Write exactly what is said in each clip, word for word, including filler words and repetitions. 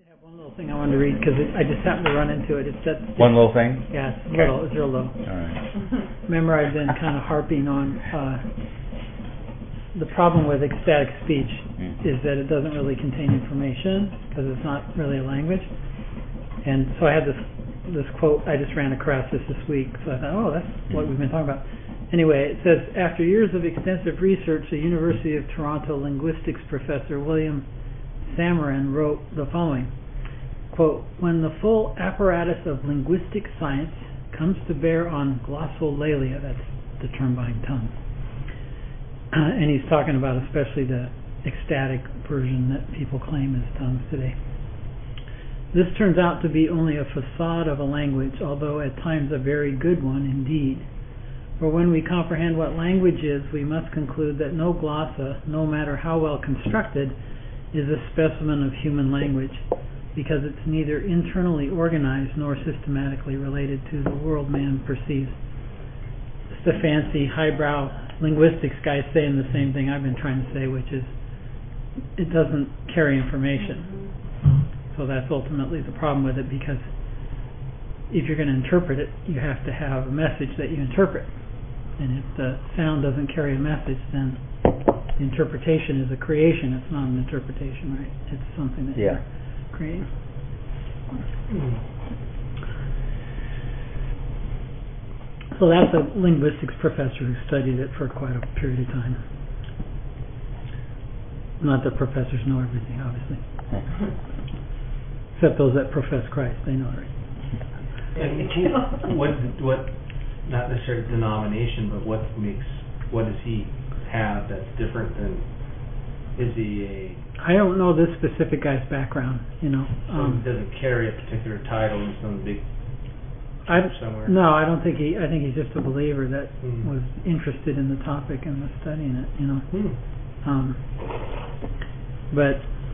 have one little thing I wanted to read because I just happened to run into it. It's that one little thing? Yeah, it's okay. little. It's real little. All right. Remember, I've been kind of harping on uh, the problem with ecstatic speech mm. is that it doesn't really contain information because it's not really a language. And so I had this this quote I just ran across this this week. So I thought, oh, that's what we've been talking about. Anyway, it says, after years of extensive research, the University of Toronto linguistics professor William Samarin wrote the following, quote, when the full apparatus of linguistic science comes to bear on glossolalia, that's the term behind tongue, uh, and he's talking about especially the ecstatic version that people claim as tongues today. This turns out to be only a facade of a language, although at times a very good one indeed. For when we comprehend what language is, we must conclude that no glossa, no matter how well constructed, is a specimen of human language, because it's neither internally organized nor systematically related to the world man perceives. Just a fancy, highbrow linguistics guy saying the same thing I've been trying to say, which is it doesn't carry information. So that's ultimately the problem with it, because if you're going to interpret it, you have to have a message that you interpret. And if the sound doesn't carry a message, then the interpretation is a creation. It's not an interpretation, right? It's something that yeah. you're creating. So that's a linguistics professor who studied it for quite a period of time. Not that professors know everything, obviously. Except those that profess Christ, they know it. And what, what, not necessarily denomination, but what makes, what does he have that's different than, is he a... I don't know this specific guy's background, you know. So um, he doesn't carry a particular title in some big I, somewhere? No, I don't think he, I think he's just a believer that mm. was interested in the topic and was studying it, you know. Mm. Um, but,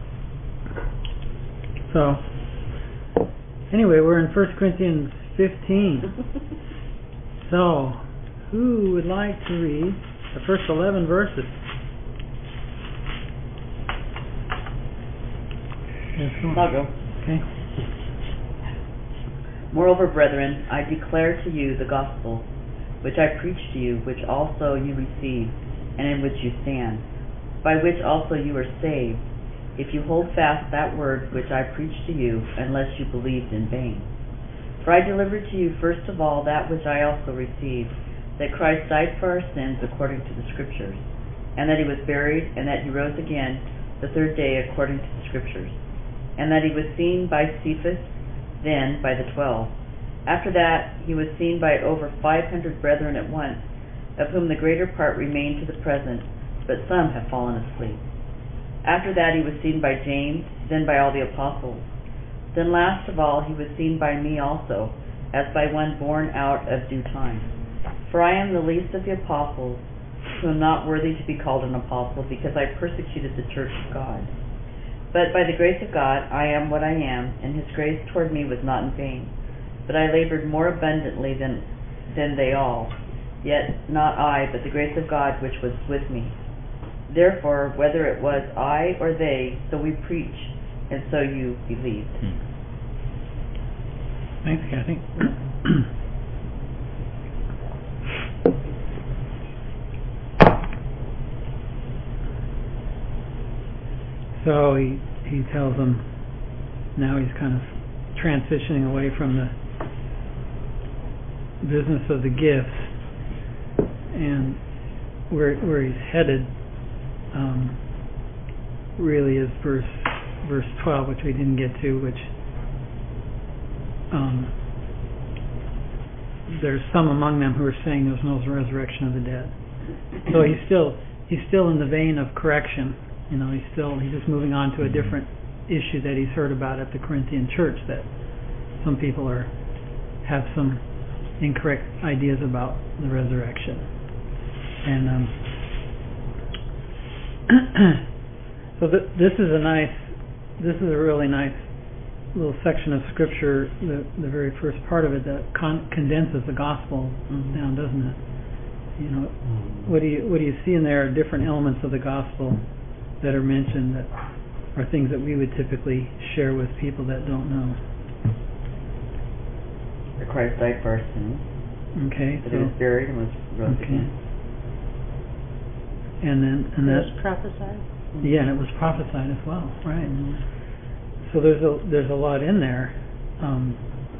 so, anyway, we're in First Corinthians fifteen. So, who would like to read the first eleven verses? Yes, I'll go. Okay. Moreover, brethren, I declare to you the gospel, which I preached to you, which also you received, and in which you stand, by which also you are saved, if you hold fast that word which I preached to you, unless you believed in vain. For I delivered to you first of all that which I also received, that Christ died for our sins according to the Scriptures, and that he was buried, and that he rose again the third day according to the Scriptures, and that he was seen by Cephas, then by the twelve. After that he was seen by over five hundred brethren at once, of whom the greater part remain to the present, but some have fallen asleep. After that he was seen by James, then by all the apostles. Then last of all he was seen by me also, as by one born out of due time. For I am the least of the apostles, who am not worthy to be called an apostle, because I persecuted the church of God. But by the grace of God I am what I am, and his grace toward me was not in vain. But I labored more abundantly than, than they all, yet not I, but the grace of God which was with me. Therefore, whether it was I or they, so we preach, and so you believed. Hmm. Thanks, Kathy. So he he tells them now he's kind of transitioning away from the business of the gifts, and where where he's headed um, really is verse verse twelve, which we didn't get to, which um, there's some among them who are saying there's no resurrection of the dead. So he's still he's still in the vein of correction. You know, he's still he's just moving on to a different issue that he's heard about at the Corinthian church, that some people are have some incorrect ideas about the resurrection. And um, so th- this is a nice, this is a really nice little section of scripture, the the very first part of it that con- condenses the gospel mm-hmm. down, doesn't it? You know, mm-hmm. what do you what do you see in there? Different elements of the gospel that are mentioned that or things that we would typically share with people that don't know. That Christ died for our sins. Okay, That so he was buried and was rose okay. again. And then and It that was prophesied. yeah, and it was prophesied as well, right? Mhm. So there's a there's a lot in there. Um,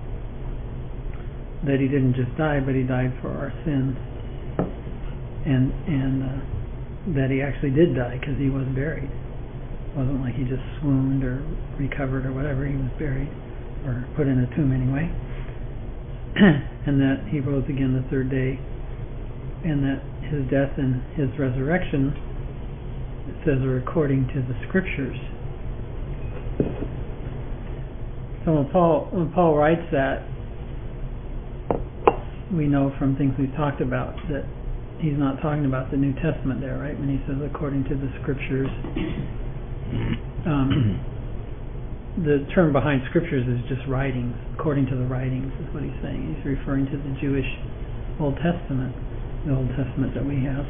that he didn't just die, but he died for our sins, and and uh, that he actually did die because he was buried. It wasn't like he just swooned or recovered or whatever. He was buried or put in a tomb anyway, and that he rose again the third day, and that his death and his resurrection, it says, are according to the scriptures. So when Paul when Paul writes that, we know from things we've talked about that he's not talking about the New Testament there, right? When he says according to the scriptures, um, the term behind scriptures is just writings. According to the writings is what he's saying. He's referring to the Jewish Old Testament, the Old Testament that we have.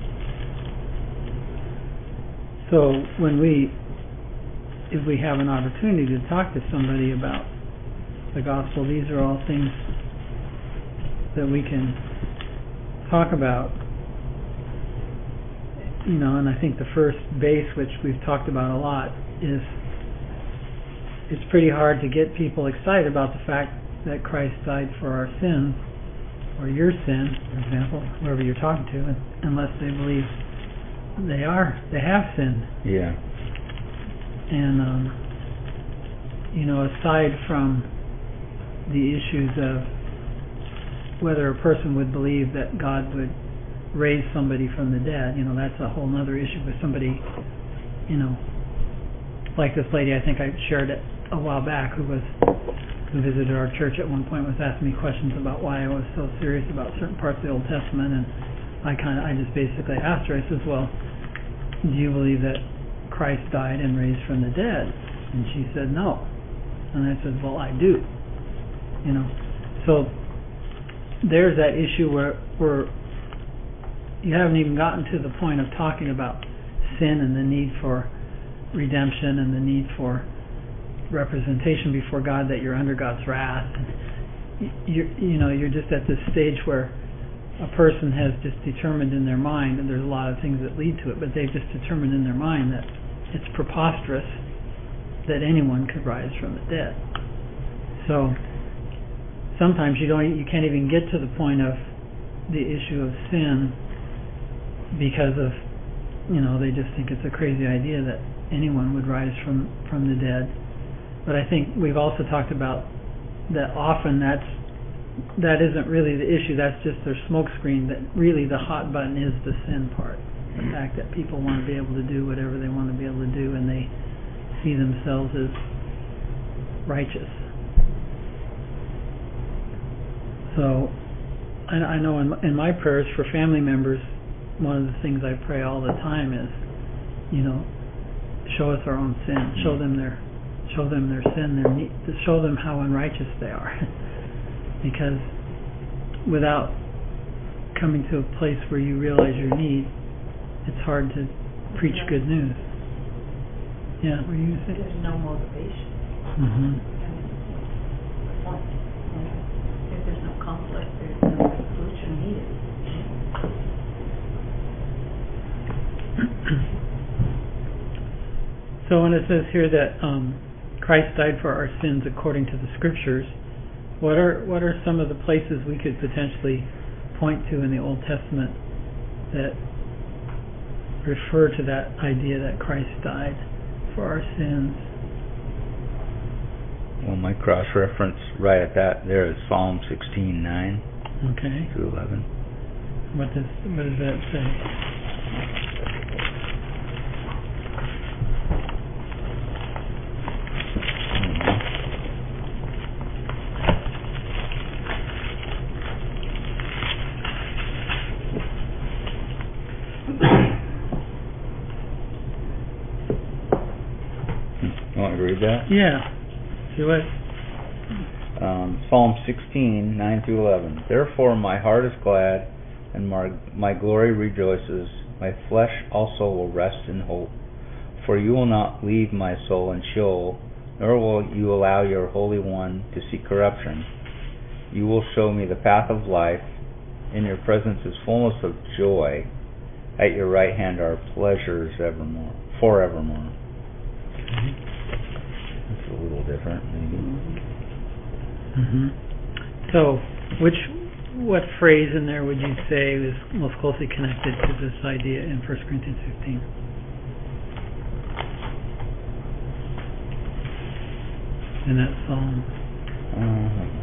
So when we, if we have an opportunity to talk to somebody about the gospel, these are all things that we can talk about, you know. And I think the first base, which we've talked about a lot, is it's pretty hard to get people excited about the fact that Christ died for our sins, or your sin, for example, whoever you're talking to, unless they believe they are, they have sinned. Yeah. And um, you know, aside from the issues of whether a person would believe that God would raise somebody from the dead, you know, that's a whole other issue with somebody, you know, like this lady I think I shared it a while back who was who visited our church at one point, was asking me questions about why I was so serious about certain parts of the Old Testament, and I kind of I just basically asked her, I says, well, do you believe that Christ died and raised from the dead? And she said no. And I said, well, I do, you know. So there's that issue where, where you haven't even gotten to the point of talking about sin and the need for redemption and the need for representation before God, that you're under God's wrath. You you know, you're just at this stage where a person has just determined in their mind, and there's a lot of things that lead to it, but they've just determined in their mind that it's preposterous that anyone could rise from the dead. So sometimes you don't, you can't even get to the point of the issue of sin because of, you know, they just think it's a crazy idea that anyone would rise from, from the dead. But I think we've also talked about that often that's, that isn't really the issue, that's just their smoke screen, that really the hot button is the sin part. The fact that people want to be able to do whatever they want to be able to do, and they see themselves as righteous. So, I, I know in, in my prayers for family members, one of the things I pray all the time is, you know, show us our own sin, show them their, show them their sin, their need, show them how unrighteous they are, because without coming to a place where you realize your need, it's hard to preach good news. Yeah, what are you saying? There's no motivation. Mm-hmm. If there's no conflict, there's no solution needed. So when it says here that um, Christ died for our sins according to the scriptures, what are what are some of the places we could potentially point to in the Old Testament that refer to that idea that Christ died for our sins? Well, my cross-reference right at that there is Psalm sixteen nine Okay. through eleven. What does what does that say? You want me to read that? Yeah. See what? Um, Psalm sixteen nine through eleven. Therefore my heart is glad, and my, my glory rejoices. My flesh also will rest in hope. For you will not leave my soul in Sheol, nor will you allow your Holy One to see corruption. You will show me the path of life. In your presence is fullness of joy. At your right hand are pleasures evermore, forevermore. It's a little different, maybe. Mm-hmm. So, which what phrase in there would you say is most closely connected to this idea in First Corinthians fifteen? In that psalm. Uh,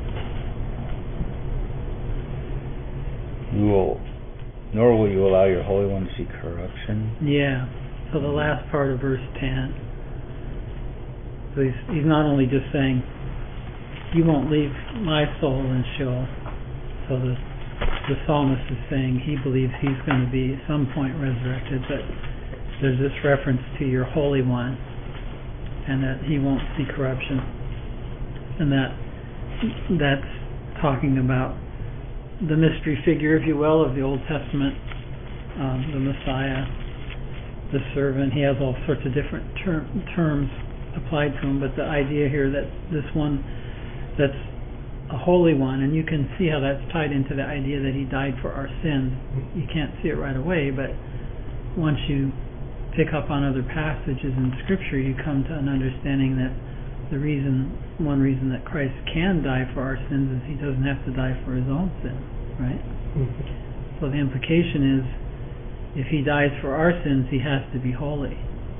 you will, nor will you allow your Holy One to see corruption. Yeah. So the last part of verse ten. So he's he's not only just saying, "You won't leave my soul in Sheol." So the the psalmist is saying he believes he's going to be at some point resurrected, but there's this reference to your Holy One, and that he won't see corruption, and that that's talking about the mystery figure, if you will, of the Old Testament, um, the Messiah, the servant. He has all sorts of different ter- terms applied to him, but the idea here that this one that's a holy one, and you can see how that's tied into the idea that he died for our sins. You can't see it right away, but once you pick up on other passages in Scripture, you come to an understanding that the reason, one reason that Christ can die for our sins is he doesn't have to die for his own sin, right? Mm-hmm. So the implication is, if he dies for our sins, he has to be holy.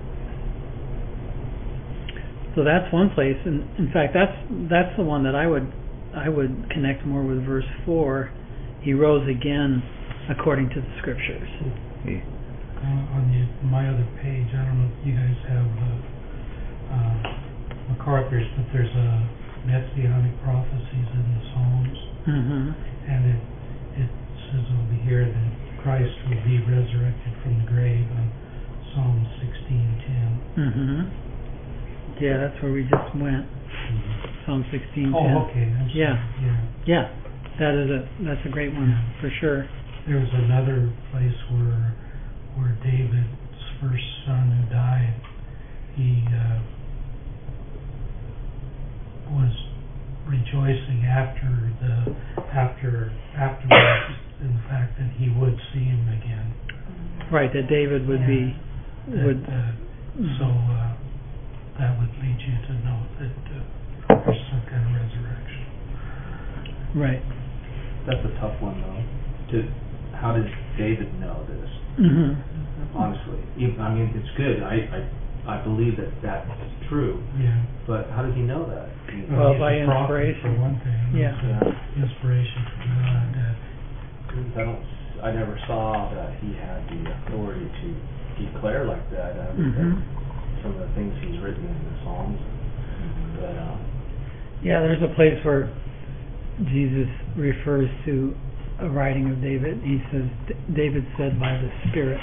So that's one place, and in fact, that's that's the one that I would I would connect more with verse four. He rose again according to the Scriptures. Yeah. Uh, on the, my other page, I don't know if you guys have uh, uh, MacArthur's, but there's a messianic prophecies in the Psalms, Mm-hmm. and it it says over here that Christ will be resurrected from the grave on Psalm sixteen ten. Mm-hmm. Yeah, that's where we just went. Psalm sixteen ten. Oh, okay. I'm sorry. Yeah. Yeah. Yeah, that is a that's a great one Yeah. for sure. There was another place where where David's first son who died, he uh, was rejoicing after the after afterwards in the fact that he would see him again. Right, that David would be That, would. uh, Mhm. So uh, that would lead you to know that uh, there's some kind of resurrection. Right. That's a tough one, though. To how does David know this? Mm-hmm. Honestly, Even- I mean, it's good. I, I I believe that that's true. Yeah. But how does he know that? He- Well, he's by a prophet, inspiration. for one thing. Yeah. It's, uh, inspiration from God. Uh, I don't. I never saw that he had the authority to declare like that. I mean, Mm-hmm. some of the things he's written in the Psalms. But uh, Yeah, there's a place where Jesus refers to a writing of David. He says, D- David said by the Spirit.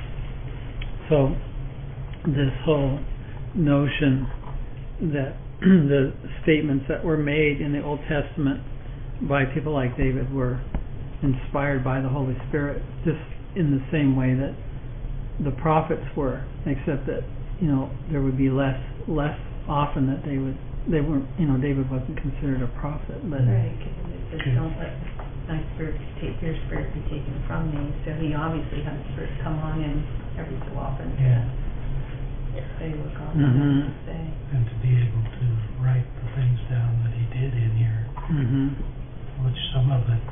So this whole notion that the statements that were made in the Old Testament by people like David were inspired by the Holy Spirit, just in the same way that the prophets were, except that, you know, there would be less less often that they would they weren't, you know, David wasn't considered a prophet, but Right, because it says, don't let my spirit be take, your spirit be taken from me. So he obviously had the spirit come on him every so often to Yeah. say what God Mhm. wanted to say. and to be able to write the things down that he did in here, mm-hmm. which some of it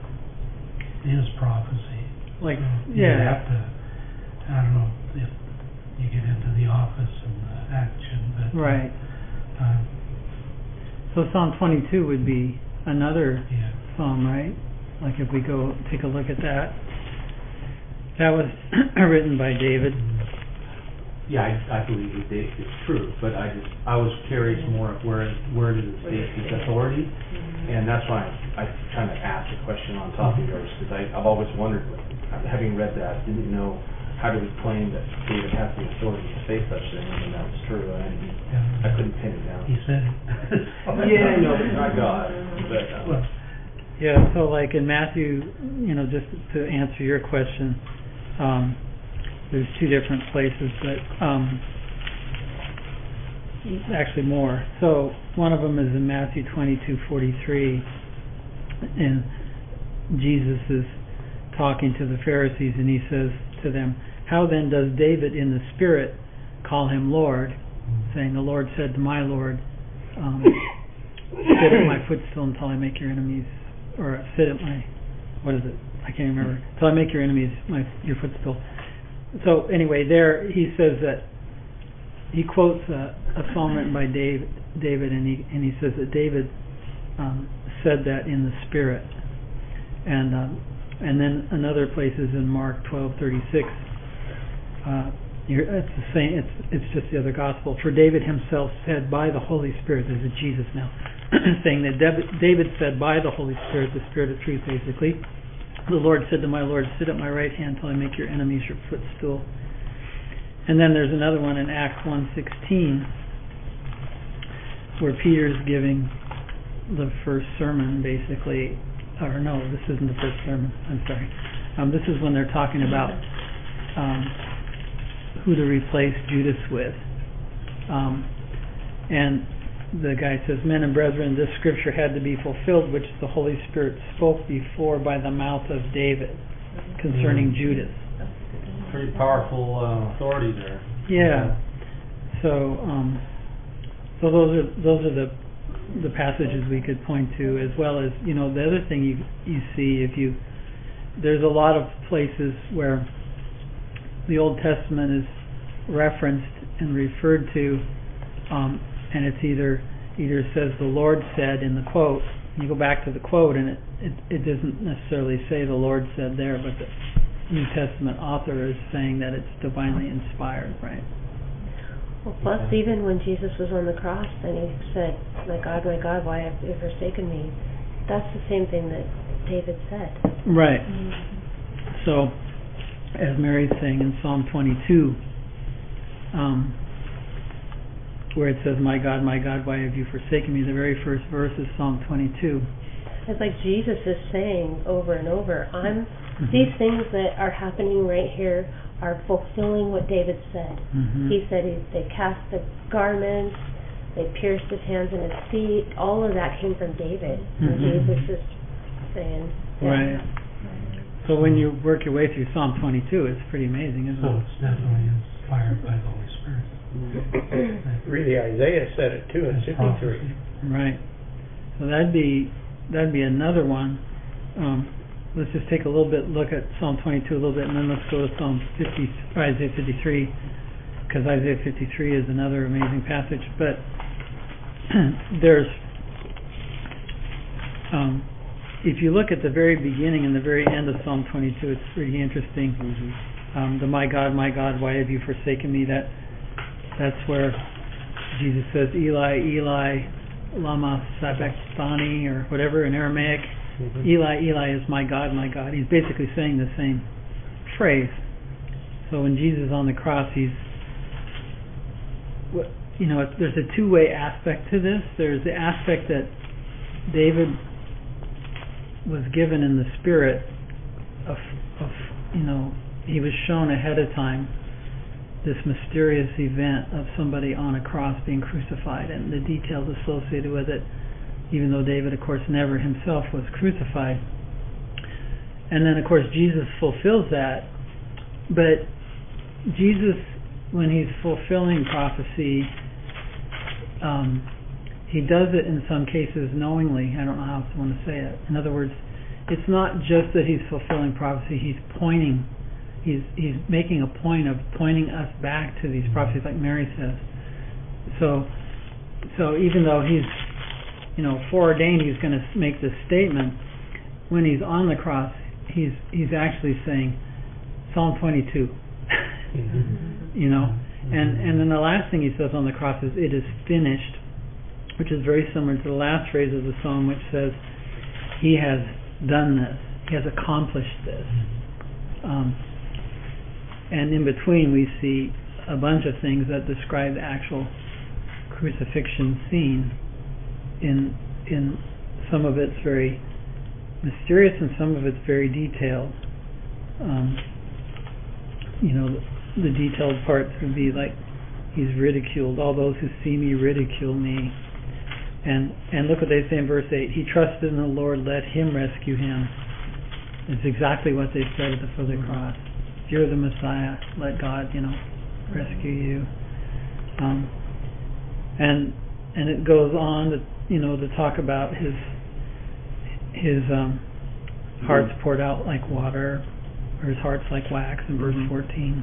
is prophecy. like So you yeah, have to, I don't know if you get into the office and the action, but right. uh, So Psalm twenty-two would be another yeah, psalm, right? Like if we go take a look at that, that was written by David. yeah, I, I believe it, it, it's true. But I just I was curious more of where where did it state his authority, and that's why I, I kind of asked a question on top of yours, because I I've always wondered, having read that, didn't know how do we claim that David has the authority to say such things, and that's true. And he, yeah. I couldn't pin it down. He said it. Yeah, no, not God, but um, Well, Yeah, so like in Matthew, you know, just to answer your question, um, there's two different places, but um, actually more. So one of them is in Matthew twenty-two forty-three, and Jesus is talking to the Pharisees, and he says to them, "How then does David in the Spirit call him Lord, saying, the Lord said to my Lord, um, sit at my footstool until I make your enemies," or sit at my, what is it? I can't remember. "Until I make your enemies my your footstool." So anyway, there he says that he quotes a, a psalm written by Dave, David, and he and he says that David um, said that in the Spirit, and um, and then another place is in Mark twelve thirty-six. Uh, you're, it's the same. It's it's just the other gospel. "For David himself said by the Holy Spirit," there's a Jesus now, saying that David said by the Holy Spirit, the Spirit of truth, basically, "The Lord said to my Lord, sit at my right hand till I make your enemies your footstool." And then there's another one in Acts one sixteen, where Peter's giving the first sermon, basically, or no, this isn't the first sermon, I'm sorry. Um, this is when they're talking about um, who to replace Judas with. Um, and the guy says, "Men and brethren, this scripture had to be fulfilled, which the Holy Spirit spoke before by the mouth of David concerning mm-hmm. Judas." Pretty powerful uh, authority there. Yeah. So, um, so those are those are the the passages we could point to, as well as, you know, the other thing you you see if you there's a lot of places where the Old Testament is referenced and referred to, um, and it's either either says the Lord said in the quote. You go back to the quote, and it, it it doesn't necessarily say the Lord said there, but the New Testament author is saying that it's divinely inspired, right? Well, plus, even when Jesus was on the cross, and he said, "My God, my God, why have you forsaken me?" That's the same thing that David said. Right. Mm-hmm. So, as Mary's saying in Psalm twenty-two, um, where it says, "My God, my God, why have you forsaken me?" The very first verse is Psalm twenty-two. It's like Jesus is saying over and over, I'm mm-hmm. these things that are happening right here are fulfilling what David said. Mm-hmm. He said he, they cast the garments, they pierced his hands and his feet. All of that came from David. Mm-hmm. And Jesus is saying, yeah. Right. So when you work your way through Psalm twenty-two, it's pretty amazing, isn't so it? So it's definitely inspired by the Holy Spirit. Really, Isaiah said it too in sixty-three. Right. So that'd be that'd be another one. Um, let's just take a little bit look at Psalm twenty-two a little bit, and then let's go to Psalm fifty, or Isaiah fifty-three, because Isaiah fifty-three is another amazing passage. But there's, um, if you look at the very beginning and the very end of Psalm twenty-two, it's pretty interesting. Mm-hmm. Um, the "My God, my God, why have you forsaken me?" That that's where Jesus says, "Eli, Eli, lama sabachthani," or whatever in Aramaic. Mm-hmm. Eli, Eli is my God, my God. He's basically saying the same phrase. So when Jesus is on the cross, he's, you know, there's a two-way aspect to this. There's the aspect that David was given in the Spirit of, of, you know, he was shown ahead of time this mysterious event of somebody on a cross being crucified and the details associated with it, even though David, of course, never himself was crucified. And then, of course, Jesus fulfills that. But Jesus, when he's fulfilling prophecy, um, he does it in some cases knowingly. I don't know how else I want to say it. In other words, it's not just that he's fulfilling prophecy, he's pointing He's he's making a point of pointing us back to these prophecies, like Mary says. So, so even though he's, you know, foreordained, he's going to make this statement. When he's on the cross, he's he's actually saying Psalm twenty-two. Mm-hmm. You know, mm-hmm. and and then the last thing he says on the cross is, "It is finished," which is very similar to the last phrase of the psalm, which says, "He has done this. He has accomplished this." Um, And in between, we see a bunch of things that describe the actual crucifixion scene. In in some of it's very mysterious, and some of it's very detailed. Um, you know, the, the detailed parts would be like He's ridiculed. All those who see me ridicule me. And and look what they say in verse eight. He trusted in the Lord, let him rescue him. It's exactly what they said at the foot of the cross. If you're the Messiah, let God, you know, rescue you. Um, and and it goes on to, you know, to talk about his his um, heart's poured out like water, or his heart's like wax in verse fourteen.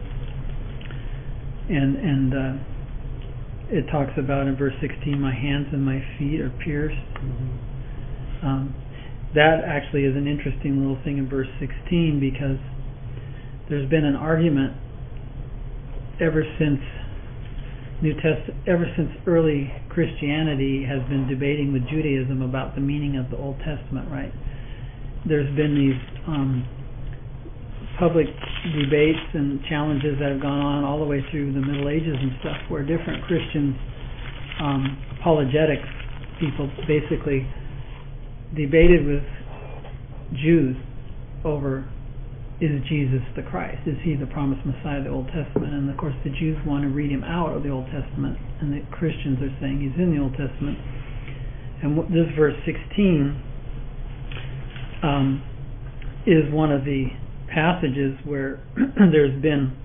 And and uh, it talks about in verse sixteen, my hands and my feet are pierced. Mm-hmm. Um, that actually is an interesting little thing in verse sixteen, because there's been an argument ever since New Test ever since early Christianity has been debating with Judaism about the meaning of the Old Testament. Right? There's been these um, public debates and challenges that have gone on all the way through the Middle Ages and stuff, where different Christians, um, apologetics people, basically debated with Jews over, is Jesus the Christ? Is he the promised Messiah of the Old Testament? And of course the Jews want to read him out of the Old Testament, and the Christians are saying he's in the Old Testament. And w- this verse sixteen um, is one of the passages where there's been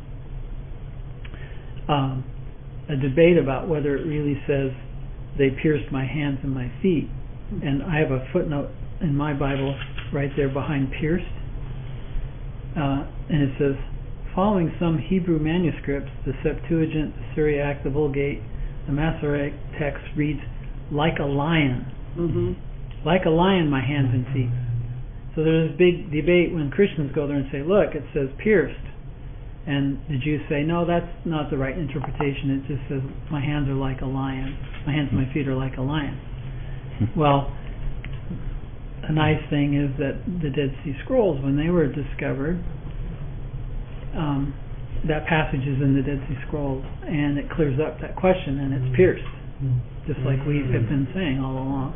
um, a debate about whether it really says they pierced my hands and my feet. And I have a footnote in my Bible right there behind pierced. Uh, and it says, following some Hebrew manuscripts, the Septuagint, the Syriac, the Vulgate, the Masoretic text reads, like a lion. Mm-hmm. Like a lion, my hands and feet. So there's a big debate when Christians go there and say, look, it says pierced. And the Jews say, no, that's not the right interpretation. It just says, my hands are like a lion. My hands and my feet are like a lion. Well, a nice thing is that the Dead Sea Scrolls, when they were discovered, um, that passage is in the Dead Sea Scrolls, and it clears up that question, and it's pierced, just like we have been saying all along.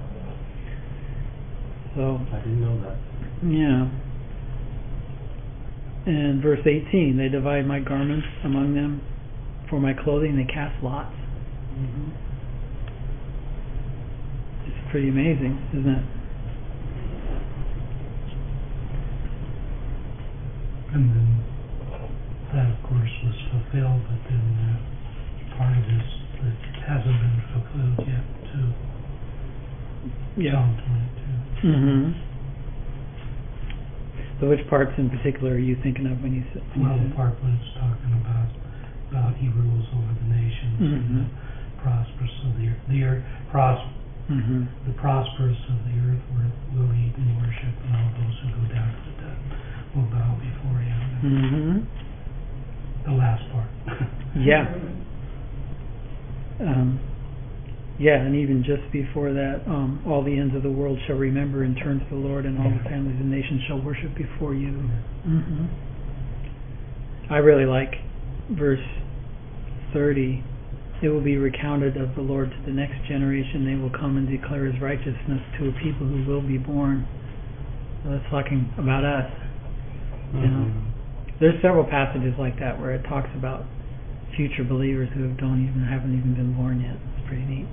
So I didn't know that. Yeah. And verse eighteen, they divide my garments among them. For my clothing they cast lots. Mm-hmm. It's pretty amazing, isn't it? And then that, of course, was fulfilled, but then uh, part of this that hasn't been fulfilled yet, too. Yeah. Psalm twenty-two. Mm-hmm. So which parts in particular are you thinking of when you say? Well, the part when it's talking about about he rules over the nations, mm-hmm. and the prosperous of the earth, the earth pros, mm-hmm. the prosperous of the earth will, will eat and worship, and all those who go down to the dust will bow before him. Mm-hmm. The last part. Yeah. Um, yeah, and even just before that, um, all the ends of the world shall remember and turn to the Lord, and all the families and nations shall worship before you. Mm-hmm. I really like verse thirty. It will be recounted of the Lord to the next generation. They will come and declare his righteousness to a people who will be born. So that's talking about us. Mm-hmm. You know, there's several passages like that where it talks about future believers who don't even haven't even been born yet. It's pretty neat.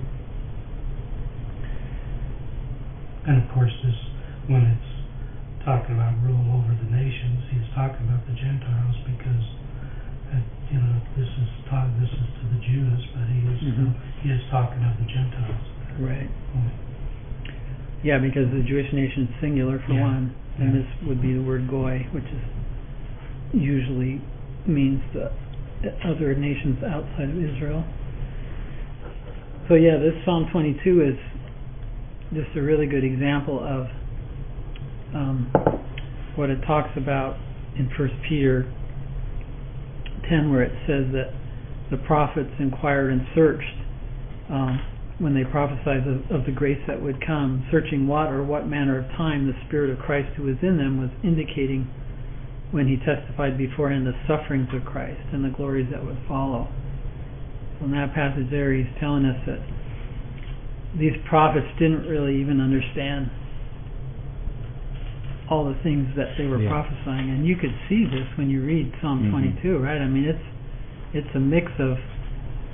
And of course, this when it's talking about rule over the nations, he's talking about the Gentiles, because uh, you know this is talk, this is to the Jews, but he is mm-hmm. still, he is talking of the Gentiles. Right. Mm. Yeah, because the Jewish nation is singular for yeah. one, and yeah. this would be the word goy, which is usually means the other nations outside of Israel. So yeah, this Psalm twenty-two is just a really good example of um, what it talks about in First Peter ten, where it says that the prophets inquired and searched um, when they prophesied of, of the grace that would come, searching what or what manner of time the Spirit of Christ who was in them was indicating when he testified beforehand the sufferings of Christ and the glories that would follow. So in that passage there, he's telling us that these prophets didn't really even understand all the things that they were yeah. prophesying, and you could see this when you read Psalm mm-hmm. twenty-two, right? I mean, it's it's a mix of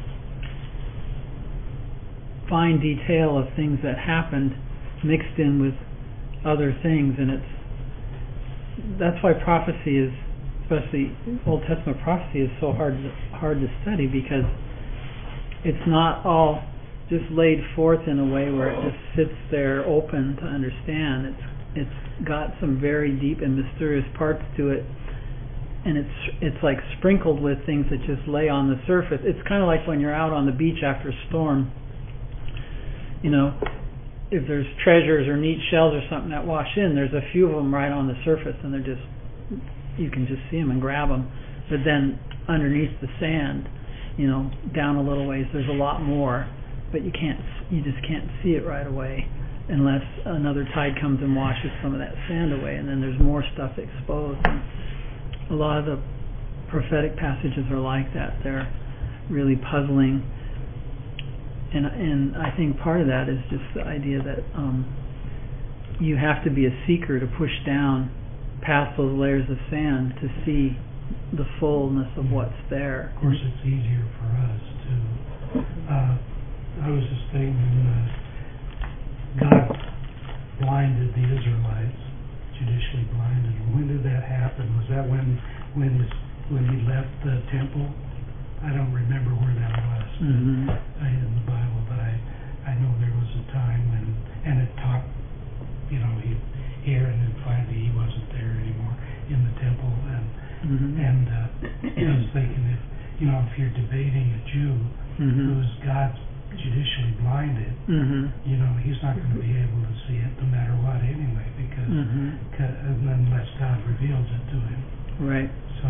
fine detail of things that happened mixed in with other things, and it's that's why prophecy is, especially Old Testament prophecy, is so hard to, hard to study, because it's not all just laid forth in a way where it just sits there open to understand. It's it's got some very deep and mysterious parts to it, and it's it's like sprinkled with things that just lay on the surface. It's kind of like when you're out on the beach after a storm. You know, if there's treasures or neat shells or something that wash in, there's a few of them right on the surface, and they're just, you can just see them and grab them. But then underneath the sand, you know, down a little ways, there's a lot more, but you can't, you just can't see it right away unless another tide comes and washes some of that sand away, and then there's more stuff exposed. And a lot of the prophetic passages are like that. They're really puzzling. And and I think part of that is just the idea that um, you have to be a seeker to push down past those layers of sand to see the fullness of what's there. Of course, it's easier for us to. Uh, I was just thinking, uh, God blinded the Israelites, judicially blinded. When did that happen? Was that when when his, when he left the temple? I don't remember where that was mm-hmm. uh, in the Bible, but I, I know there was a time when, and it talked, you know, he, here and then finally he wasn't there anymore in the temple, and mm-hmm. and uh, I was thinking, if you know, if you're debating a Jew mm-hmm. who's God's judicially blinded, mm-hmm. you know, he's not going to be able to see it no matter what anyway, because mm-hmm. ca- unless God reveals it to him. Right. So.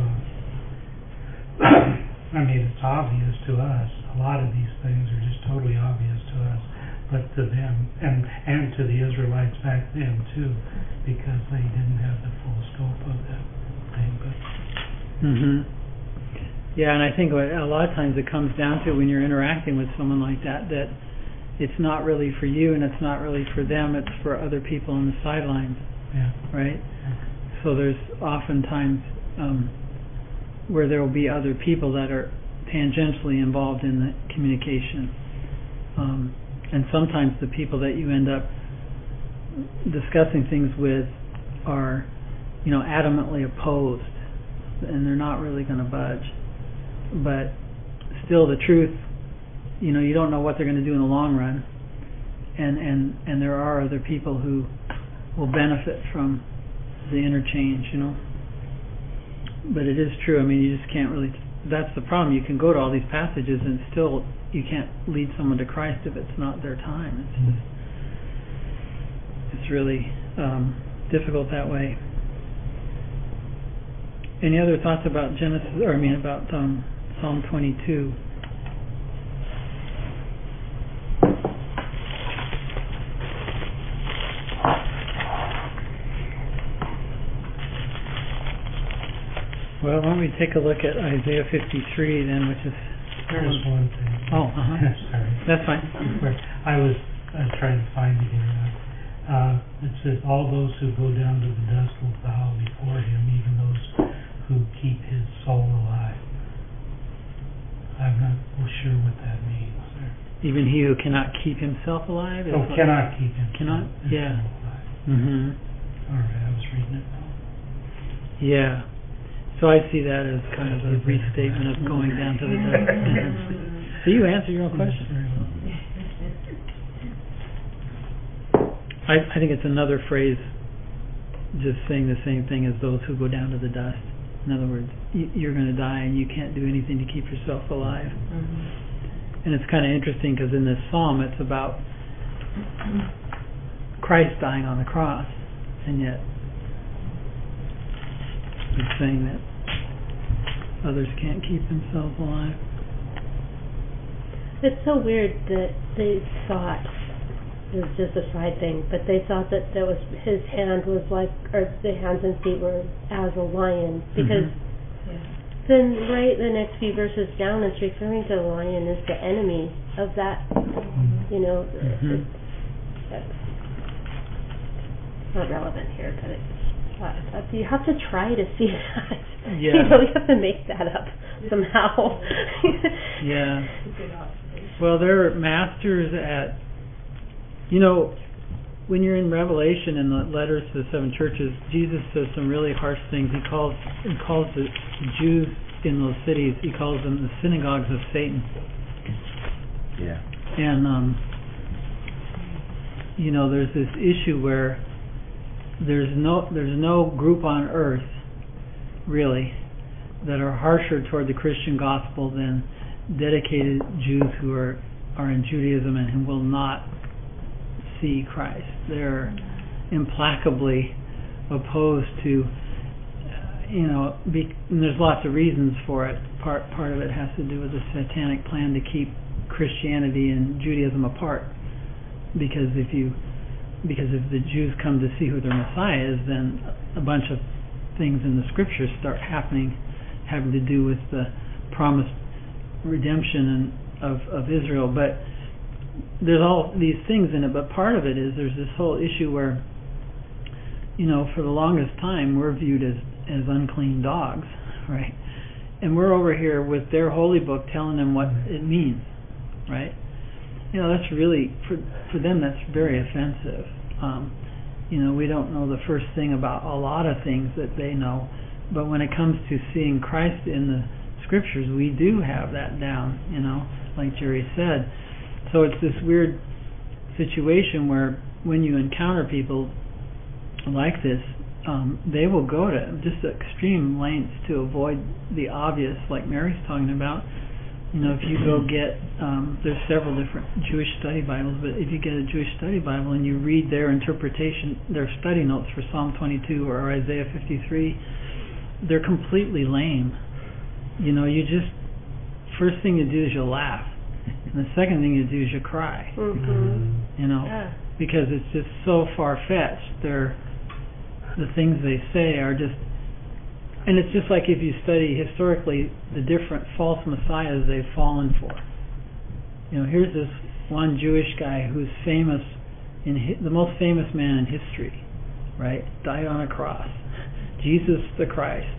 I mean, it's obvious to us. A lot of these things are just totally obvious to us, but to them, and and to the Israelites back then too, because they didn't have the full scope of that thing. But mm-hmm. Yeah, and I think what, a lot of times it comes down to, when you're interacting with someone like that, that it's not really for you and it's not really for them. It's for other people on the sidelines. Yeah. Right. Yeah. So there's oftentimes. Um, where there will be other people that are tangentially involved in the communication. Um, and sometimes the people that you end up discussing things with are, you know, adamantly opposed, and they're not really going to budge. But still, the truth, you know, you don't know what they're going to do in the long run, and, and, and there are other people who will benefit from the interchange, you know. But it is true. I mean, you just can't really. That's the problem. You can go to all these passages and still you can't lead someone to Christ if it's not their time. It's just, it's really um, difficult that way. Any other thoughts about Genesis? Or I mean, about um, Psalm twenty-two? Well, why don't we take a look at Isaiah fifty-three then, which is... There was one thing. Oh, uh-huh. Sorry. That's fine. I was uh, trying to find it here. Uh, it says, all those who go down to the dust will bow before him, even those who keep his soul alive. I'm not sure what that means. Even he who cannot keep himself alive? Oh, cannot keep himself, cannot? himself Yeah. alive. Mm-hmm. All right, I was reading it wrong. Yeah. So I see that as kind of a restatement of going down to the dust. So you answer your own question. I, I think it's another phrase just saying the same thing as those who go down to the dust. In other words, you, you're going to die and you can't do anything to keep yourself alive. Mm-hmm. And it's kind of interesting because in this psalm it's about Christ dying on the cross, and yet it's saying that others can't keep themselves alive. It's so weird that they thought, it was just a side thing, but they thought that that was his hand was like, or the hands and feet were as a lion, because mm-hmm. yeah. then right the next few verses down it's referring to the lion as the enemy of that, mm-hmm. you know, mm-hmm. it's, that's not relevant here, but it's Uh, you have to try to see that. Yeah. You know, you have to make that up somehow. Yeah. Well, they're masters at, you know, when you're in Revelation in the letters to the seven churches, Jesus says some really harsh things. He calls he calls the Jews in those cities, he calls them the synagogues of Satan. Yeah. And um, you know, there's this issue where there's no there's no group on earth really that are harsher toward the Christian gospel than dedicated Jews who are are in Judaism and who will not see Christ. They're implacably opposed to, uh, you know, be, and there's lots of reasons for it. Part part of it has to do with the satanic plan to keep Christianity and Judaism apart. Because if you, because if the Jews come to see who their Messiah is, then a bunch of things in the Scriptures start happening, having to do with the promised redemption and of of Israel. But there's all these things in it, but part of it is there's this whole issue where, you know, for the longest time we're viewed as, as unclean dogs, right? And we're over here with their holy book telling them what it means, right? You know, that's really, for for them that's very offensive. Um, you know, we don't know the first thing about a lot of things that they know, but when it comes to seeing Christ in the Scriptures, we do have that down, you know, like Jerry said. So it's this weird situation where when you encounter people like this, um, they will go to just extreme lengths to avoid the obvious, like Mary's talking about. You know, if you go get, um, there's several different Jewish study Bibles, but if you get a Jewish study Bible and you read their interpretation, their study notes for Psalm twenty-two or Isaiah fifty-three, they're completely lame. You know, you just, first thing you do is you'll laugh. And the second thing you do is you cry, Mm-hmm. you know, Yeah. because it's just so far-fetched. They're, the things they say are just, and it's just like if you study historically the different false messiahs they've fallen for. You know, here's this one Jewish guy who's famous, in hi- the most famous man in history, right? Died on a cross. Jesus the Christ.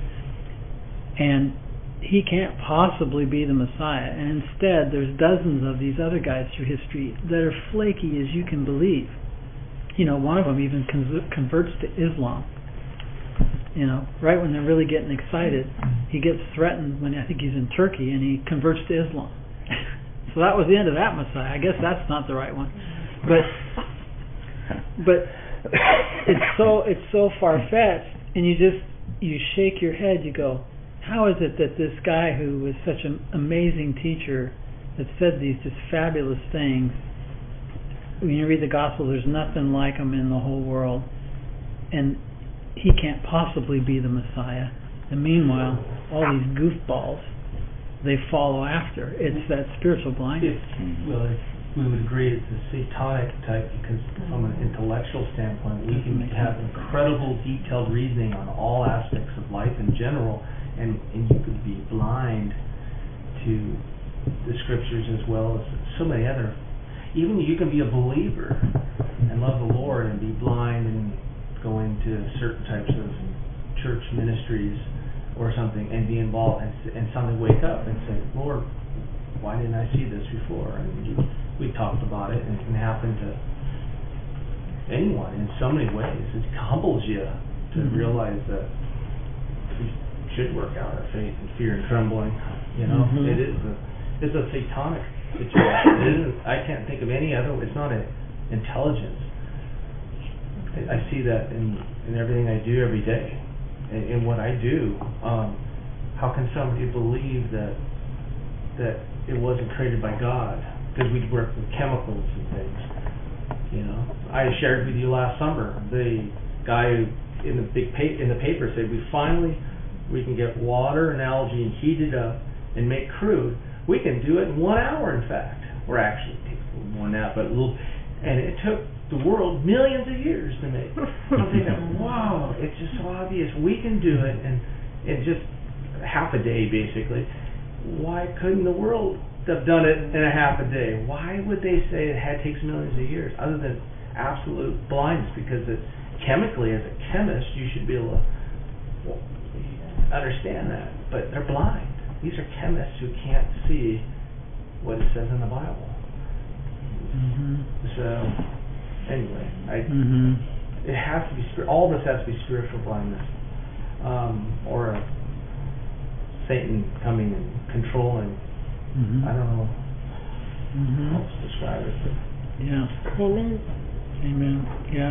And he can't possibly be the Messiah, and instead there's dozens of these other guys through history that are flaky as you can believe. You know, one of them even con- converts to Islam. You know, right when they're really getting excited, he gets threatened when I think he's in Turkey, and he converts to Islam. So that was the end of that Messiah. I guess that's not the right one, but but it's so it's so far-fetched, and you just you shake your head. You go, how is it that this guy who was such an amazing teacher that said these just fabulous things, when you read the Gospel, there's nothing like him in the whole world, and he can't possibly be the Messiah. And meanwhile, all these goofballs, they follow after. It's that spiritual blindness. It's, well, it's, we would agree it's a satanic type because from an intellectual standpoint, we can have incredible detailed reasoning on all aspects of life in general, and, and you could be blind to the Scriptures as well as so many other. Even you can be a believer and love the Lord and be blind and go into certain types of church ministries or something and be involved and, and suddenly wake up and say, Lord, why didn't I see this before? And you, we talked about it, and it can happen to anyone in so many ways. It humbles you to mm-hmm. realize that we should work out our faith in fear and trembling. You know, mm-hmm. it is a it's a satanic situation. It isn't. I can't think of any other. It's not an intelligence. I, I see that in in everything I do every day. In, in what I do, um, how can somebody believe that that it wasn't created by God? Because we work with chemicals and things. You know, I shared with you last summer the guy in the big pa- in the paper said we finally we can get water and algae and heat it up and make crude. We can do it in one hour. In fact, or actually it takes more than that, but a little. And it took the world millions of years to make. I'm thinking, wow, it's just so obvious we can do it, and in just half a day, basically. Why couldn't the world have done it in a half a day? Why would they say it had takes millions of years? Other than absolute blindness, because it, chemically, as a chemist, you should be able to well, understand that, but they're blind. These are chemists who can't see what it says in the Bible. Mhm. So, anyway, I, Mhm. it has to be, spir- all this has to be spiritual blindness, um, or a Satan coming and controlling. Mhm. I don't know Mhm. how else to describe it, but Yeah. Amen. Amen. Yeah.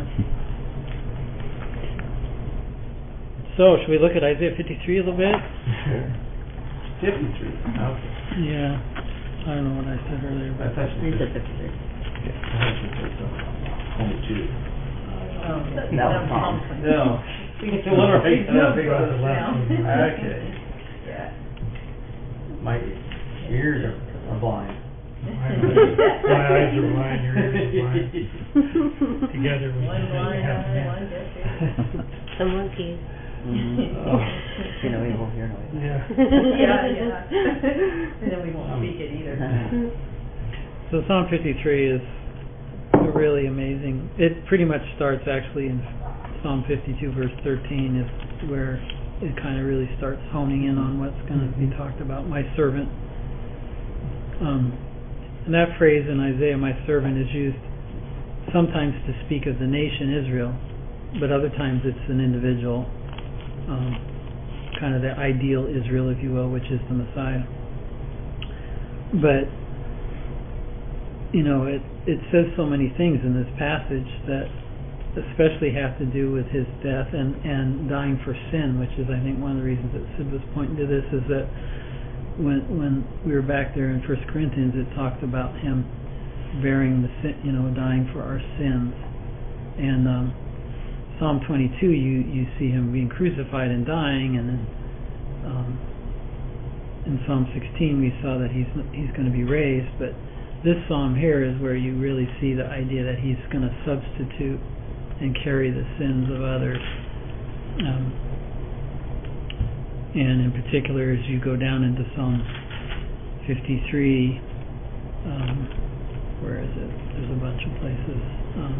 So, should we look at Isaiah fifty-three a little bit? fifty-three. Okay. Yeah. I don't know what I said earlier, I but thought you You said said fifty-three. I thought you said something. Only two. Oh, That was Tom. No. We It's a little right. we moved big those one. now. Okay. Yeah. My ears are, are blind. My eyes are blind, your ears are blind. Together we One can make blind half eye, man. one deaf ear. The monkeys. Mm-hmm. See no evil, hear no evil. Yeah. Yeah, yeah. And then we won't speak it either. so Psalm fifty-three is a really amazing. It pretty much starts actually in Psalm fifty-two, verse thirteen, is where it kind of really starts honing in on what's going to be talked about. My servant. Um, and that phrase in Isaiah, my servant, is used sometimes to speak of the nation Israel, but other times it's an individual, um, kind of the ideal Israel, if you will, which is the Messiah. But, you know, it, it says so many things in this passage that especially have to do with his death and, and dying for sin, which is, I think, one of the reasons that Sid was pointing to this, is that when when we were back there in First Corinthians, it talked about him bearing the sin, you know, dying for our sins. And um, Psalm twenty-two, you, you see him being crucified and dying, and then um, in Psalm sixteen we saw that he's he's going to be raised. But this psalm here is where you really see the idea that he's going to substitute and carry the sins of others. Um, and in particular, as you go down into Psalm fifty-three, um, where is it? There's a bunch of places. Um,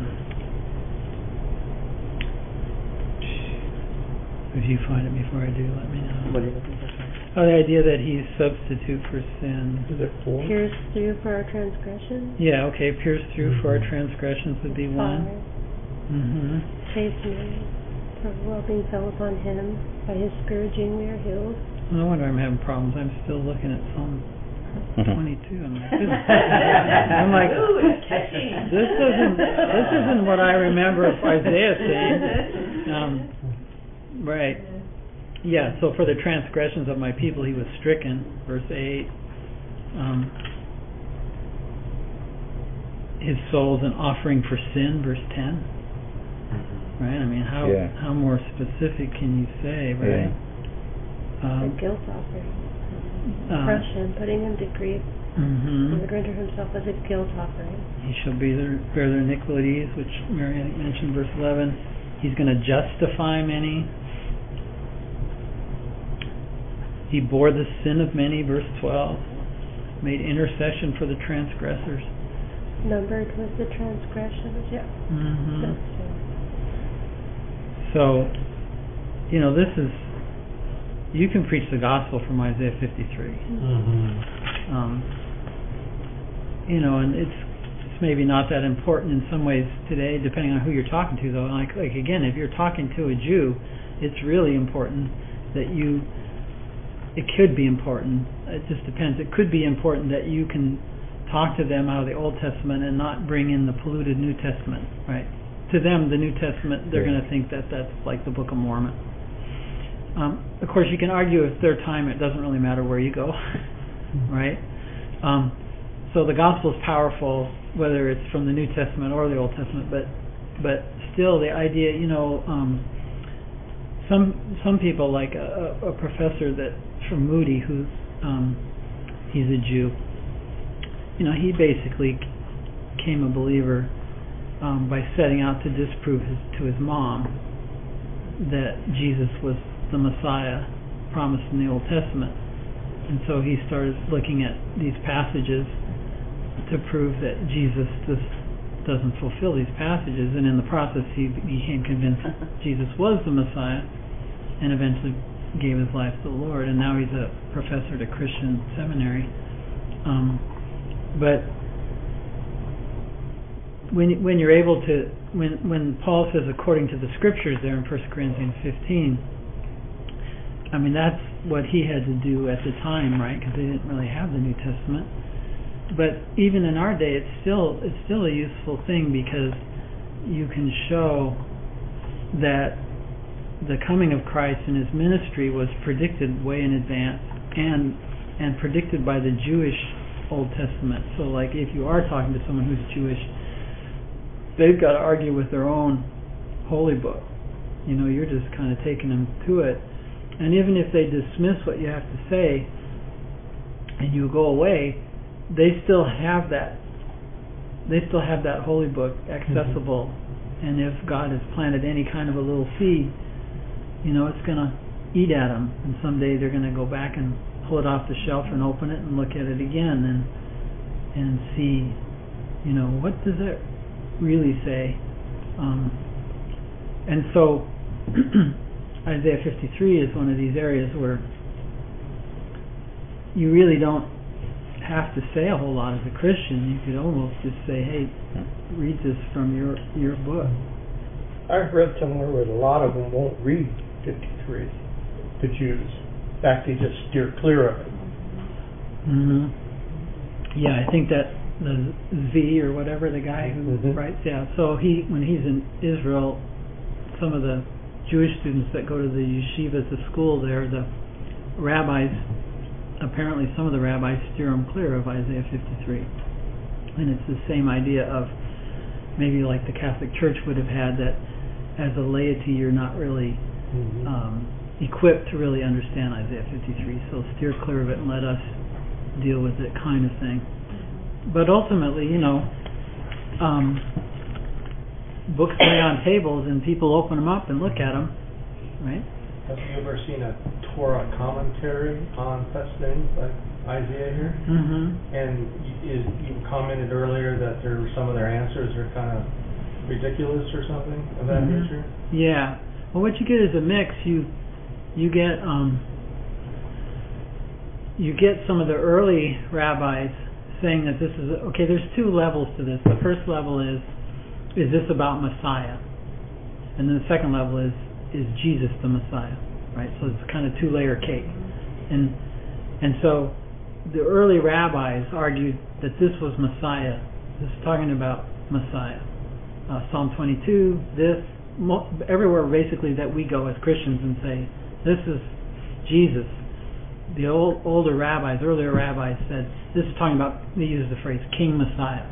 if you find it before I do, let me know. What are you looking for? Oh, the idea that he's substitute for sin. Is it four? Pierced through for our transgression. Yeah, okay, pierced through for our transgressions would be one. Five. Mm-hmm. Chastening. For well-being fell upon him. By his scourging we are healed. No wonder I'm having problems. I'm still looking at Psalm twenty-two. I'm like, this, I'm like, Ooh, it's catchy. this isn't this isn't what I remember Isaiah saying. Um, right. Yeah. So for the transgressions of my people, he was stricken. Verse eight. Um, his soul's an offering for sin. Verse ten. Right. I mean, how Yeah. how more specific can you say? Right. Yeah. Um, A guilt offering. uh, Crush him, putting him to grief. mhm. He would render himself as a guilt offering. He shall be their, bear their iniquities, which Mary I think mentioned, verse eleven. He's going to justify many. He bore the sin of many, verse twelve. Made intercession for the transgressors. Numbered with the transgressions. Yeah. Mm-hmm. That's true. So, you know, this is, you can preach the gospel from Isaiah fifty-three. Mm-hmm. Um, you know, and it's it's maybe not that important in some ways today, depending on who you're talking to, though. Like, like again, if you're talking to a Jew, it's really important that you, it could be important, it just depends, it could be important that you can talk to them out of the Old Testament and not bring in the polluted New Testament, right? To them, the New Testament, they're Yeah. going to think that that's like the Book of Mormon. Um, of course, you can argue if their time, it doesn't really matter where you go, right? Um, so the gospel is powerful, whether it's from the New Testament or the Old Testament, but but still the idea, you know, um, some some people, like a, a professor that from Moody, who's um, he's a Jew, you know, he basically became a believer um, by setting out to disprove his, to his mom that Jesus was the Messiah promised in the Old Testament. And so he started looking at these passages to prove that Jesus just doesn't fulfill these passages, and in the process he became convinced Jesus was the Messiah and eventually gave his life to the Lord, and now he's a professor at a Christian seminary. Um, But when when you're able to, when when Paul says according to the scriptures there in First Corinthians fifteen, I mean that's what he had to do at the time, right? Because they didn't really have the New Testament. But even in our day, it's still it's still a useful thing, because you can show that the coming of Christ and his ministry was predicted way in advance, and and predicted by the Jewish Old Testament. So like if you are talking to someone who's Jewish, they've got to argue with their own holy book. You know, you're just kind of taking them to it. And even if they dismiss what you have to say and you go away, they still have that they still have that holy book accessible. Mm-hmm. And if God has planted any kind of a little seed, you know, it's going to eat at them, and someday they're going to go back and pull it off the shelf and open it and look at it again and and see, you know, what does it really say? Um, and so Isaiah fifty-three is one of these areas where you really don't have to say a whole lot as a Christian. You could almost just say, hey, read this from your your book. I've read somewhere where a lot of them won't read fifty-three, the Jews. In fact, they just steer clear of it. Mm-hmm. Yeah, I think that the Z or whatever, the guy who mm-hmm. writes, yeah, so he, when he's in Israel, some of the Jewish students that go to the yeshivas, the school there, the rabbis, apparently some of the rabbis steer them clear of Isaiah fifty-three. And it's the same idea of maybe like the Catholic Church would have had, that as a laity you're not really mm-hmm. um, equipped to really understand Isaiah fifty-three, so steer clear of it and let us deal with it, kind of thing. But ultimately, you know, um, books lay on tables and people open them up and look at them, right? Have you ever seen a Torah commentary on such things like Isaiah here? Mm-hmm. And you, you commented earlier that there were some of their answers are kind of ridiculous or something of that mm-hmm. nature? Yeah. Well, what you get is a mix. You you get um, you get some of the early rabbis saying that this is okay. There's two levels to this. The first level is is this about Messiah, and then the second level is is Jesus the Messiah, right? So it's kind of two-layer cake, and and so the early rabbis argued that this was Messiah. This is talking about Messiah. Uh, Psalm twenty-two. This mo- everywhere basically that we go as Christians and say this is Jesus. The old older rabbis, earlier rabbis said this is talking about. They use the phrase King Messiah.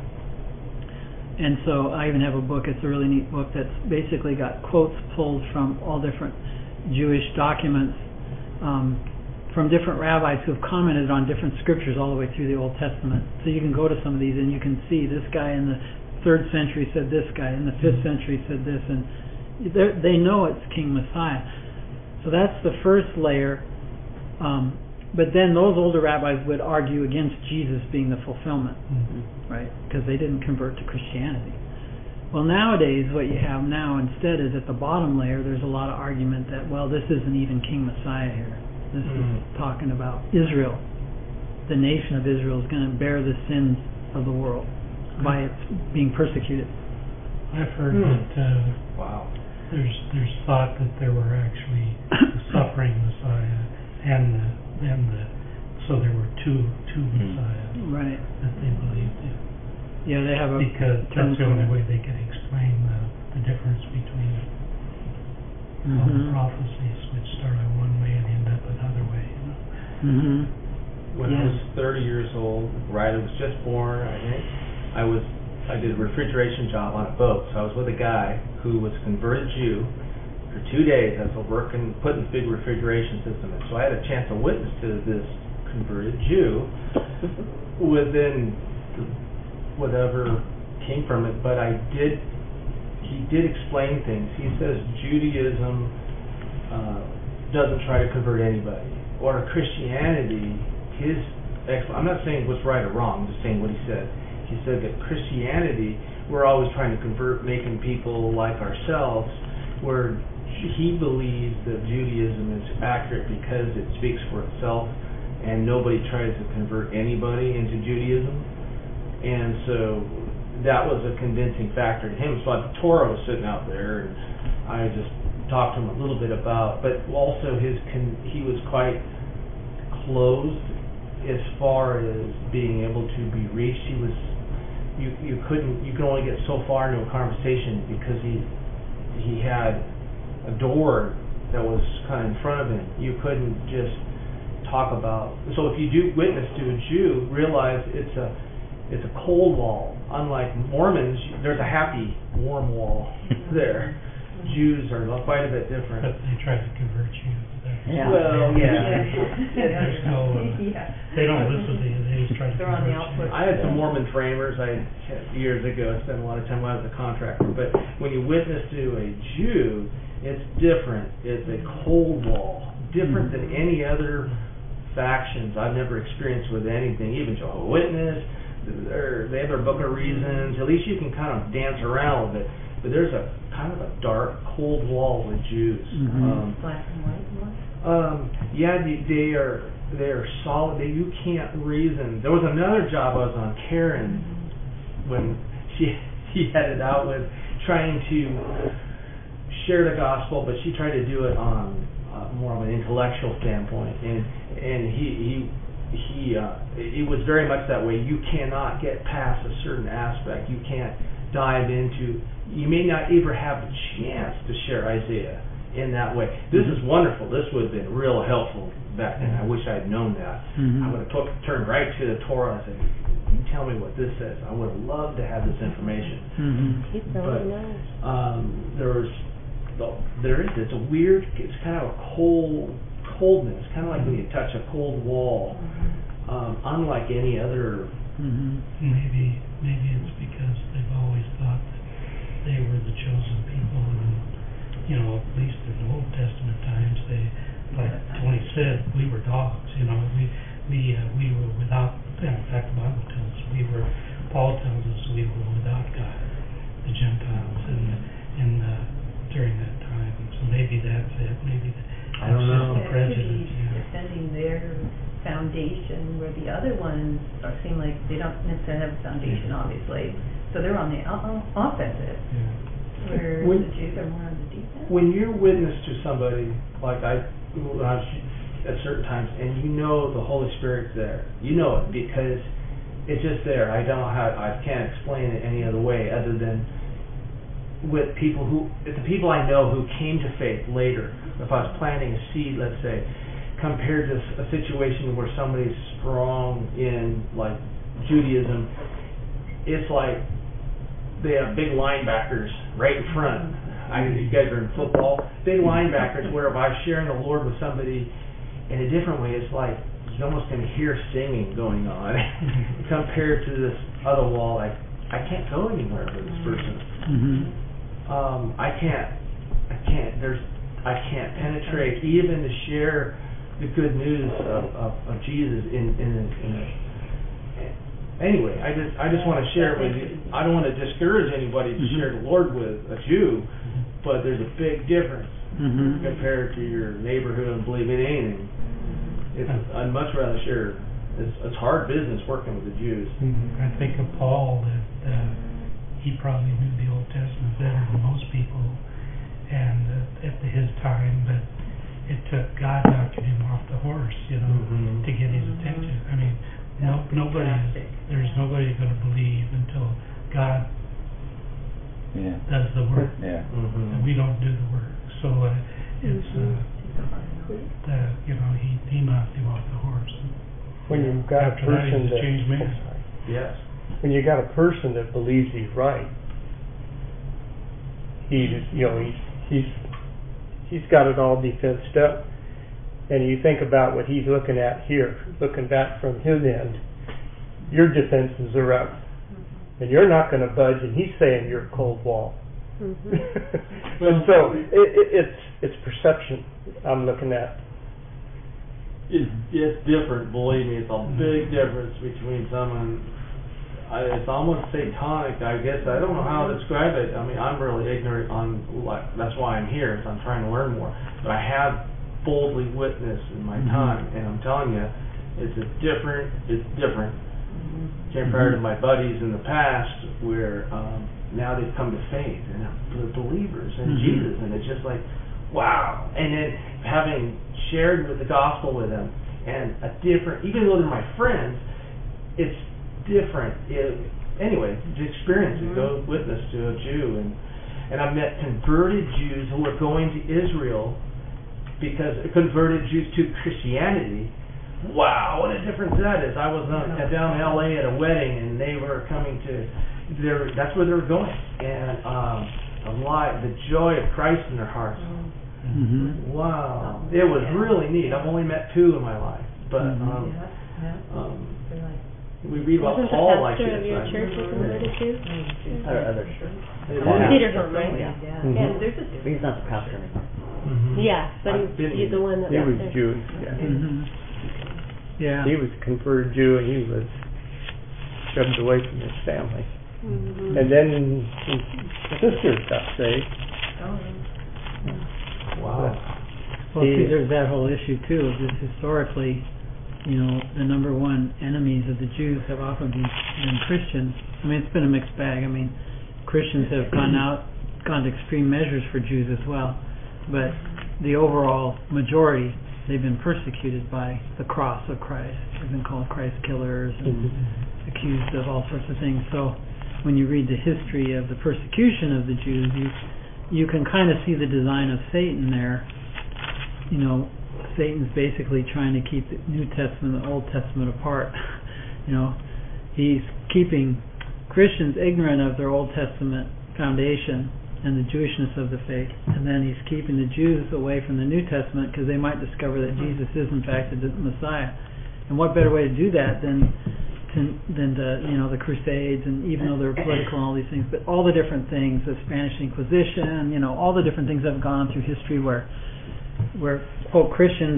And so I even have a book, it's a really neat book, that's basically got quotes pulled from all different Jewish documents um, from different rabbis who have commented on different scriptures all the way through the Old Testament. So you can go to some of these and you can see this guy in the third century said this, guy in the fifth century said this, and they know it's King Messiah. So that's the first layer. Um, But then those older rabbis would argue against Jesus being the fulfillment, mm-hmm. right? Because they didn't convert to Christianity. Well, nowadays, what you have now instead is at the bottom layer, there's a lot of argument that, well, this isn't even King Messiah here. This mm-hmm. is talking about Israel. The nation of Israel is going to bear the sins of the world mm-hmm. by its being persecuted. I've heard mm. that uh, wow. there's there's thought that there were actually a suffering Messiah and the and the so there were two two Messiahs right. that they believed in. Yeah, they have a because that's the only way they can explain the, the difference between mm-hmm. all the prophecies, which start out one way and end up another way. You know? Mm-hmm. When yeah. I was thirty years old, right, I was just born. I think I was I did a refrigeration job on a boat, so I was with a guy who was a converted Jew. For two days, I was working, putting this big refrigeration system in. So I had a chance to witness to this converted Jew within whatever came from it. But I did, he did explain things. He says Judaism uh, doesn't try to convert anybody, or Christianity. His, I'm not saying what's right or wrong. I'm just saying what he said. He said that Christianity, we're always trying to convert, making people like ourselves, where he believes that Judaism is accurate because it speaks for itself and nobody tries to convert anybody into Judaism. And so that was a convincing factor to him. So the Torah was sitting out there, and I just talked to him a little bit about, but also his con- he was quite closed as far as being able to be reached. He was you you couldn't you could only get so far into a conversation because he he had a door that was kind of in front of him. You couldn't just talk about. So if you do witness to a Jew, realize it's a it's a cold wall. Unlike Mormons, there's a happy, warm wall there. Jews are quite a bit different. But they try to convert you. Yeah. Well, yeah. There's no, uh, Yeah. they don't listen to you, they just try to They're on the convert you. output. I had some Mormon framers I had years ago. I spent a lot of time when I was a contractor. But when you witness to a Jew, it's different. It's a cold wall, different than any other factions I've never experienced with anything. Even Jehovah's Witness, they're, they have their Book of Reasons. At least you can kind of dance around with it. But there's a kind of a dark, cold wall with Jews. Mhm. Um, Black and white one. Um, yeah, they, they are they are solid. They, you can't reason. There was another job I was on, Karen, when she she headed out with trying to share the gospel, but she tried to do it on uh, more of an intellectual standpoint, and and he he he uh, it was very much that way. You cannot get past a certain aspect. You can't dive into. You may not ever have a chance to share Isaiah in that way. This is wonderful. This would have been real helpful back then. I wish I had known that. Mhm. I would have took, turned right to the Torah and said, "You tell me what this says." I would have loved to have this information. Mhm. Keep But building those. um, there was, there is. It's a weird. It's kind of a cold, coldness. Kind of like when you touch a cold wall. Um, unlike any other. Mhm. Maybe, maybe it's because they've always thought that they were the chosen people, and, you know, at least in the Old Testament times, they, like Tony said, we were dogs, you know, we, we, uh, we were without, in fact, the Bible tells us, we were, Paul tells us we were without God, the Gentiles, in, in, uh, during that time, so maybe that's it, maybe I don't that's know. just the prejudice, Activities yeah. defending their foundation, where the other ones are, seem like they don't necessarily have a foundation, obviously. So they're on the o- offensive, Yeah. where When- the Jews are more on the defense. When you witness to somebody, like I, when I was at certain times, and you know the Holy Spirit's there, you know it because it's just there. I don't have, I can't explain it any other way other than with people who, the people I know who came to faith later. If I was planting a seed, let's say, compared to a situation where somebody's strong in like Judaism, it's like they have big linebackers right in front. I, you guys are in football. Big linebackers where if I was sharing the Lord with somebody in a different way, it's like you almost can hear singing going on compared to this other wall. Like, I can't go anywhere with this person. Mhm. Um, I can't, I can't, there's, I can't penetrate even to share the good news of, of, of Jesus in, in, a, in a, anyway, I just, I just want to share with you, I don't want to discourage anybody to Mhm. share the Lord with a Jew, but there's a big difference Mhm. compared to your neighborhood and believe in anything. It's, I'd much rather share, it's, it's hard business working with the Jews. I think of Paul, that uh, he probably knew the Old Testament better than most people, and uh, at his time, but it took God knocking him off the horse, you know, Mhm. to get his attention. I mean, no, That's pretty nobody, drastic. there's nobody going to believe until God Yeah. does the work, Yeah. Mhm. and we don't do the work. So uh, it's, uh, It's a hard knock. uh, you know, he, he knocked him off the horse. When you've got a After that, person he's a that, changed man. oh, sorry. Yes. When you got a person that believes he's right, he's, you know, he's, he's, he's got it all defensed up. And you think about what he's looking at here, looking back from his end, your defenses are up. And you're not going to budge, and he's saying you're a cold wall. Mhm. And so it, it, it's it's perception I'm looking at. It's, it's different, believe me. It's a big difference between someone, I, it's almost satanic, I guess. I don't know how to describe it. I mean, I'm really ignorant on, like, that's why I'm here, is I'm trying to learn more. But I have boldly witnessed in my Mhm. time, and I'm telling you, it's a different, it's different. compared to my buddies in the past where um, now they've come to faith and they're believers in Mhm. Jesus, and it's just like, wow. And then having shared with the gospel with them, and a different, even though they're my friends, it's different. It, anyway, the experience Mhm. to go witness to a Jew, and and I've met converted Jews who are going to Israel because converted Jews to Christianity. Wow, what a difference that is! I was on, down in L A at a wedding, and they were coming to, their, that's where they were going, and um, a lot, the joy of Christ in their hearts. Mhm. Wow, it was really neat. I've only met two in my life, but Mhm. um, Yeah, yeah. um, They're like, we read about Wasn't the Paul like pastor this. of your right? church a converted Jew? Or other church. Yeah. Cedar Hill, right? Yeah. Yeah, Mhm. yeah, there's a But difference. he's not the pastor anymore. Mhm. Yeah, but I've been- he's, he's the one that He was was there. Jewish, yeah. Mhm. Yeah. He was a converted Jew, and he was shoved away from his family. Mhm. And then his sisters got saved. Oh, Wow. Well, see, He- there's that whole issue too of just historically, you know, the number one enemies of the Jews have often been, been Christians. I mean, it's been a mixed bag. I mean, Christians have gone out, gone to extreme measures for Jews as well, but the overall majority, they've been persecuted by the cross of Christ. They've been called Christ killers and accused of all sorts of things. So when you read the history of the persecution of the Jews, you you can kind of see the design of Satan there. You know, Satan's basically trying to keep the New Testament and the Old Testament apart. You know, he's keeping Christians ignorant of their Old Testament foundation and the Jewishness of the faith, and then he's keeping the Jews away from the New Testament because they might discover that Jesus is in fact the Messiah. And what better way to do that than to, than to, you know, the Crusades, and even though they're political and all these things, but all the different things, the Spanish Inquisition, you know, all the different things that have gone through history where where quote Christians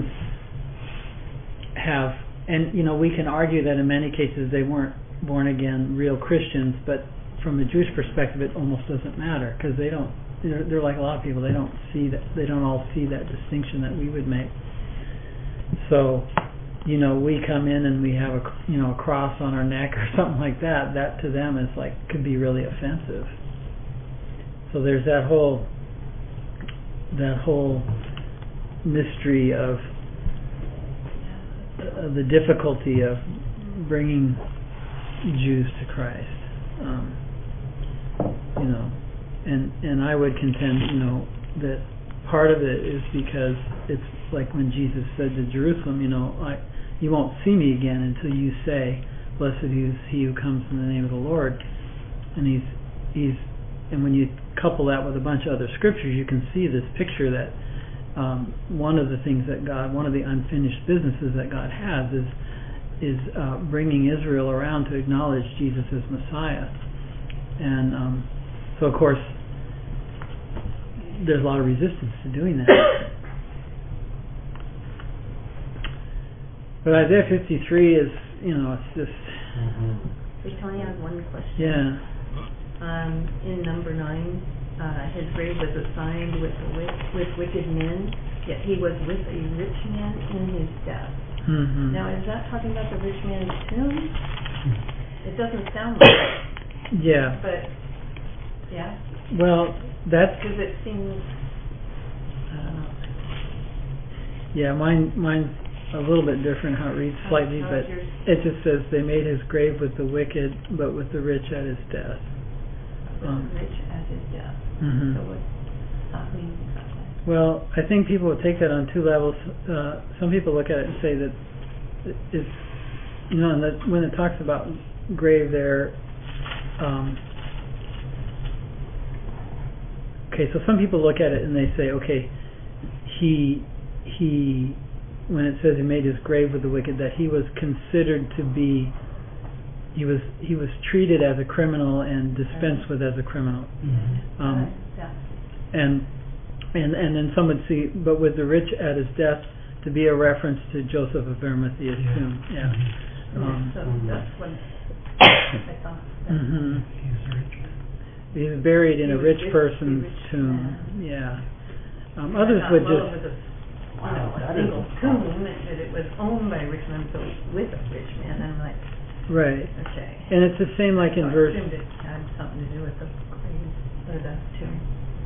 have, and you know, we can argue that in many cases they weren't born again real Christians, but from a Jewish perspective it almost doesn't matter because they don't, they're, they're like a lot of people, they don't see that, they don't all see that distinction that we would make. So, you know, we come in and we have a, you know, a cross on our neck or something like that, that to them is like, could be really offensive. So there's that whole that whole mystery of uh, the difficulty of bringing Jews to Christ. Um, you know, and and I would contend, you know, that part of it is because it's like when Jesus said to Jerusalem, you know, I, you won't see me again until you say, "Blessed is he who comes in the name of the Lord." And he's he's and when you couple that with a bunch of other scriptures, you can see this picture that um, one of the things that God, one of the unfinished businesses that God has is is uh, bringing Israel around to acknowledge Jesus as Messiah. And um, so, of course, there's a lot of resistance to doing that. But Isaiah fifty-three is, you know, it's just, Mm-hmm. Hey, Tony, I have one question. yeah. Um, in number nine, uh, his grave was assigned with the wick, with wicked men, yet he was with a rich man in his death. Mm-hmm. Now, is that talking about the rich man's tomb? It doesn't sound like it, Yeah. but, yeah, Well, that's, because it seems, I don't know. yeah, mine, mine's a little bit different how it reads How- slightly, how but is yours? it just says they made his grave with the wicked, but with the rich at his death. With Um, the rich at his death. Mm-hmm. So what does that mean exactly? Well, I think people would take that on two levels. Uh, some people look at it and say that it's, you know, and that when it talks about grave there, um, okay, so some people look at it and they say, okay, he, he, when it says he made his grave with the wicked, that he was considered to be, he was he was treated as a criminal and dispensed with as a criminal. Mm-hmm. Um, Right, yeah. and and and then some would see, but with the rich at his death, to be a reference to Joseph of Arimathea's Yeah. tomb. Yeah. Um, So that's what I thought. that- mhm. He's a rich man. He's buried in He a was rich rich- person's a rich tomb. man. Yeah. Um, I others thought, would well, just. it was a, you Wow, know, a that single is- tomb, and that it was owned by a rich man, so it was with a rich man, and I'm like, Right. Okay. And it's the same like in So I verse, assumed it had something to do with the graves, or the tomb.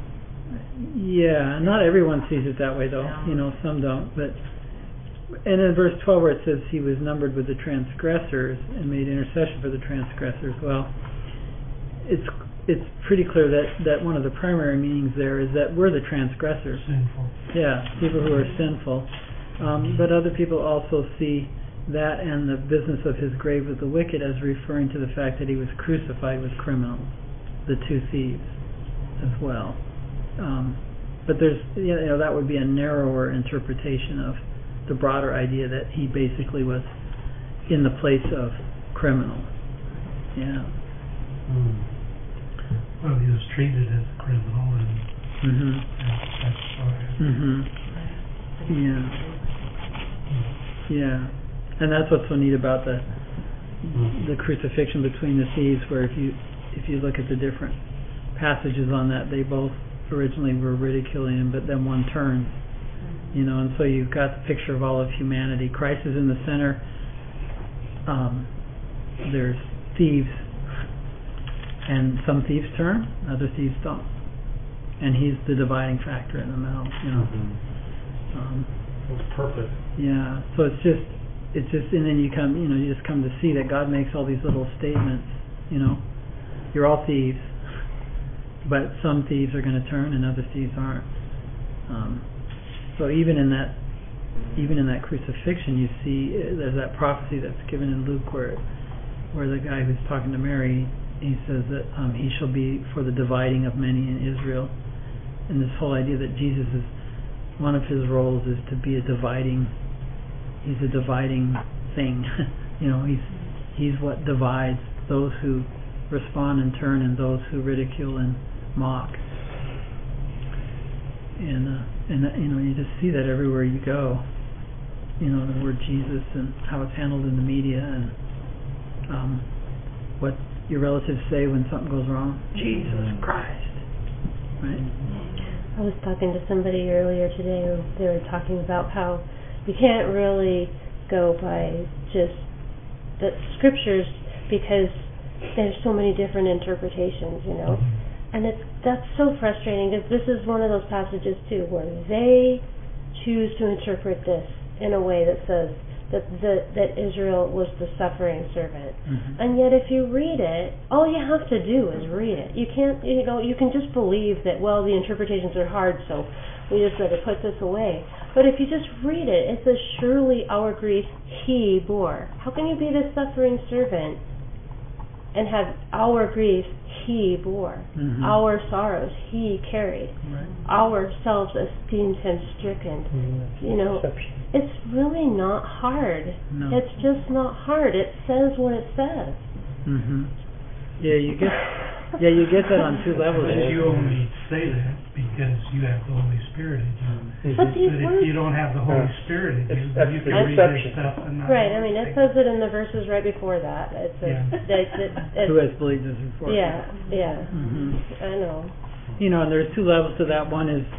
yeah, not everyone sees it that way though, Yeah. you know, some don't, but, and in verse twelve where it says he was numbered with the transgressors and made intercession for the transgressors, well, it's, it's pretty clear that, that one of the primary meanings there is that we're the transgressors. Sinful. Yeah, people who are sinful. Um, but other people also see that and the business of his grave with the wicked as referring to the fact that he was crucified with criminals, the two thieves, as well. Um, but there's, you know, that would be a narrower interpretation of the broader idea that he basically was in the place of criminals. Yeah. Mm. Well, he was treated as a criminal, and Mhm. that's, that's why. Mhm. Yeah. Yeah. And that's what's so neat about the the crucifixion between the thieves, where if you if you look at the different passages on that, they both originally were ridiculing him, but then one turns. You know, and so you've got the picture of all of humanity. Christ is in the center. Um, there's thieves, and some thieves turn, other thieves don't. And he's the dividing factor in the middle, you know. Mm-hmm. Um, That's perfect. yeah, so it's just, it's just, and then you come, you know, you just come to see that God makes all these little statements, you know. You're all thieves, but some thieves are going to turn and other thieves aren't. Um, so even in that, even in that crucifixion, you see uh, there's that prophecy that's given in Luke where, where the guy who's talking to Mary, he says that um, he shall be for the dividing of many in Israel, and this whole idea that Jesus is, one of his roles is to be a dividing, he's a dividing thing. You know, he's he's what divides those who respond and turn and those who ridicule and mock. And uh, and uh, you know, you just see that everywhere you go. You know, the word Jesus and how it's handled in the media, and um, what your relatives say when something goes wrong. Jesus Christ, right? I was talking to somebody earlier today who they were talking about how you can't really go by just the scriptures because there's so many different interpretations, you know. And it's that's so frustrating because this is one of those passages too where they choose to interpret this in a way that says that the, that Israel was the suffering servant. Mm-hmm. And yet if you read it, all you have to do is read it. You can't, you know, you can just believe that, well, the interpretations are hard, so we just better put this away. But if you just read it, it says, surely our grief he bore. How can you be the suffering servant and have our grief he bore? Mm-hmm. Our sorrows he carried. Right. Ourselves esteemed him stricken. Mm-hmm. You know, it's really not hard. No. It's just not hard. It says what it says. Mm-hmm. Yeah, you get yeah you get that on two levels. But you only say that because you have the Holy Spirit in you. But these But words, if you don't have the Holy Yeah. Spirit in you, It's- that's you the can read deception. this stuff and not right? I mean, it think- says it in the verses right before that. It says Yeah. that, that it's, Who has believed this before? yeah, yeah. Mm-hmm. I know. You know, and there's two levels to that. One is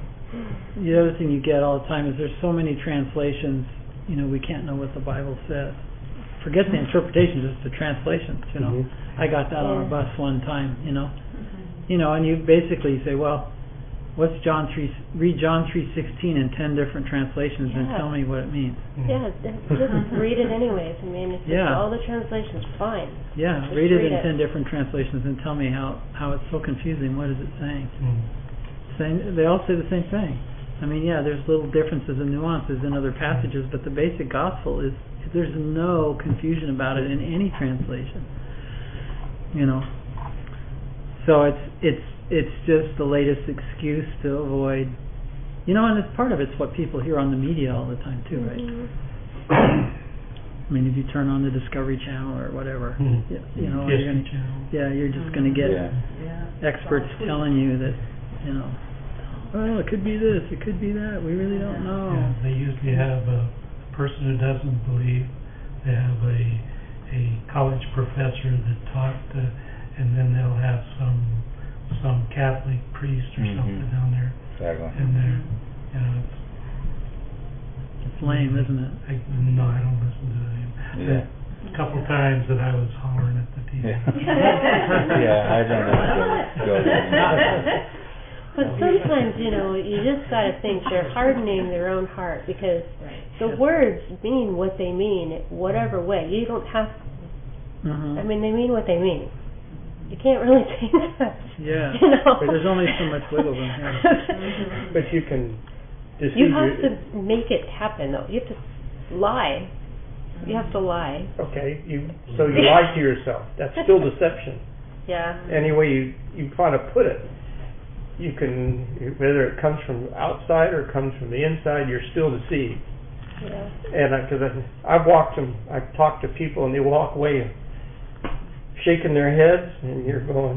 the other thing you get all the time is there's so many translations. You know, we can't know what the Bible says. Forget the interpretations, it's the translations. You know, Mhm. I got that on a Yeah. bus one time. You know, you know, and you basically say, well, what's John three? Read John three sixteen in ten different translations and Yeah. tell me what it means. Mm. Yeah, just read it anyways. I mean, it's Yeah. all the translations, fine. Yeah, Just read it read in it. ten different translations and tell me how how it's so confusing. What is it saying? Mm. Same, they all say the same thing. I mean, yeah, there's little differences and nuances in other passages, but the basic gospel is there's no confusion about it in any translation. You know, so it's it's it's just the latest excuse to avoid. You know, and it's part of it's what people hear on the media all the time too, right? Mhm. I mean, if you turn on the Discovery Channel or whatever, Mm. you, you know, Yes, you're gonna, you can. yeah, you're just going to get Yeah. Yeah. experts telling you that, you know, well, it could be this, it could be that. We really don't know. Yeah, they usually have a person who doesn't believe. They have a a college professor that talked, uh, and then they'll have some some Catholic priest or Mhm. something down there Exactly. in there. You know, it's, It's lame, isn't it? I, no, I don't listen to them. Yeah. a couple times that I was hollering at the T V. Yeah, yeah I don't know. Go, go there. But sometimes, you know, you just got to think they're hardening their own heart because Right. the words mean what they mean, whatever way. You don't have. Mhm. I mean, they mean what they mean. You can't really change that. Yeah. You know? But there's only so much wiggle room here. But you can deceive You have your- to make it happen, though. You have to lie. You have to lie. Okay, you, so you lie to yourself. That's still deception. Yeah. Any way you, you want to put it. You can, whether it comes from outside or comes from the inside, you're still deceived. Yeah. And because I, I've walked them, I've talked to people and they walk away shaking their heads and you're going,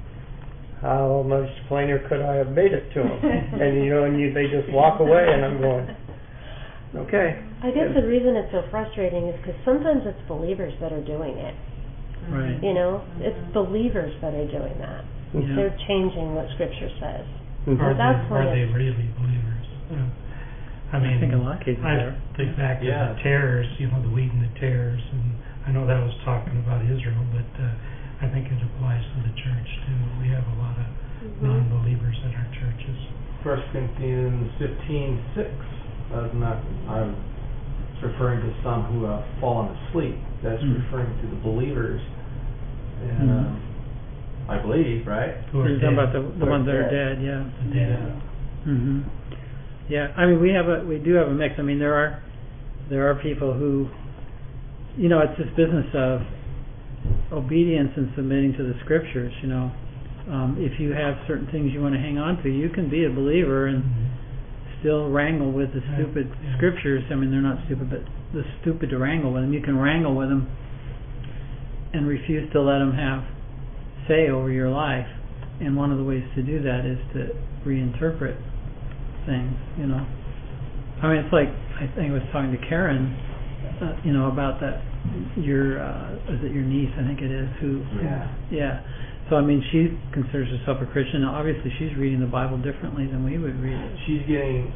how much plainer could I have made it to them? And you know, and you, they just walk away and I'm going, okay. I guess the reason it's so frustrating is because sometimes it's believers that are doing it. Right. You know, it's believers that are doing that. Yeah. They're changing what Scripture says. Mhm. Are That's they, when are they it's- really believers? Uh, I I mean, think in a lot of cases I there. think back to Yeah. the terrors, you know, the wheat and the tares, and I know that was talking about Israel, but uh, I think it applies to the church too. We have a lot of Mhm. non-believers in our churches. First Corinthians fifteen six. That's not. I'm referring to some who have fallen asleep. That's Mhm. referring to the believers. And Mhm. um, I believe, right? Who are You're talking about dead. the, the ones that are dead, yeah. The dead. Mhm. Yeah, I mean, we have a, we do have a mix. I mean, there are, there are people who, you know, it's this business of obedience and submitting to the Scriptures, you know. Um, if you have certain things you want to hang on to, you can be a believer and Mhm. still wrangle with the Yeah, stupid yeah. Scriptures. I mean, they're not stupid, but the stupid to wrangle with them. You can wrangle with them and refuse to let them have say over your life. And one of the ways to do that is to reinterpret things, you know. I mean, it's like, I think I was talking to Karen, uh, you know, about that, your, uh, is it your niece, I think it is, who, Yeah. yeah. So, I mean, she considers herself a Christian. Now, obviously, she's reading the Bible differently than we would read it. She's getting.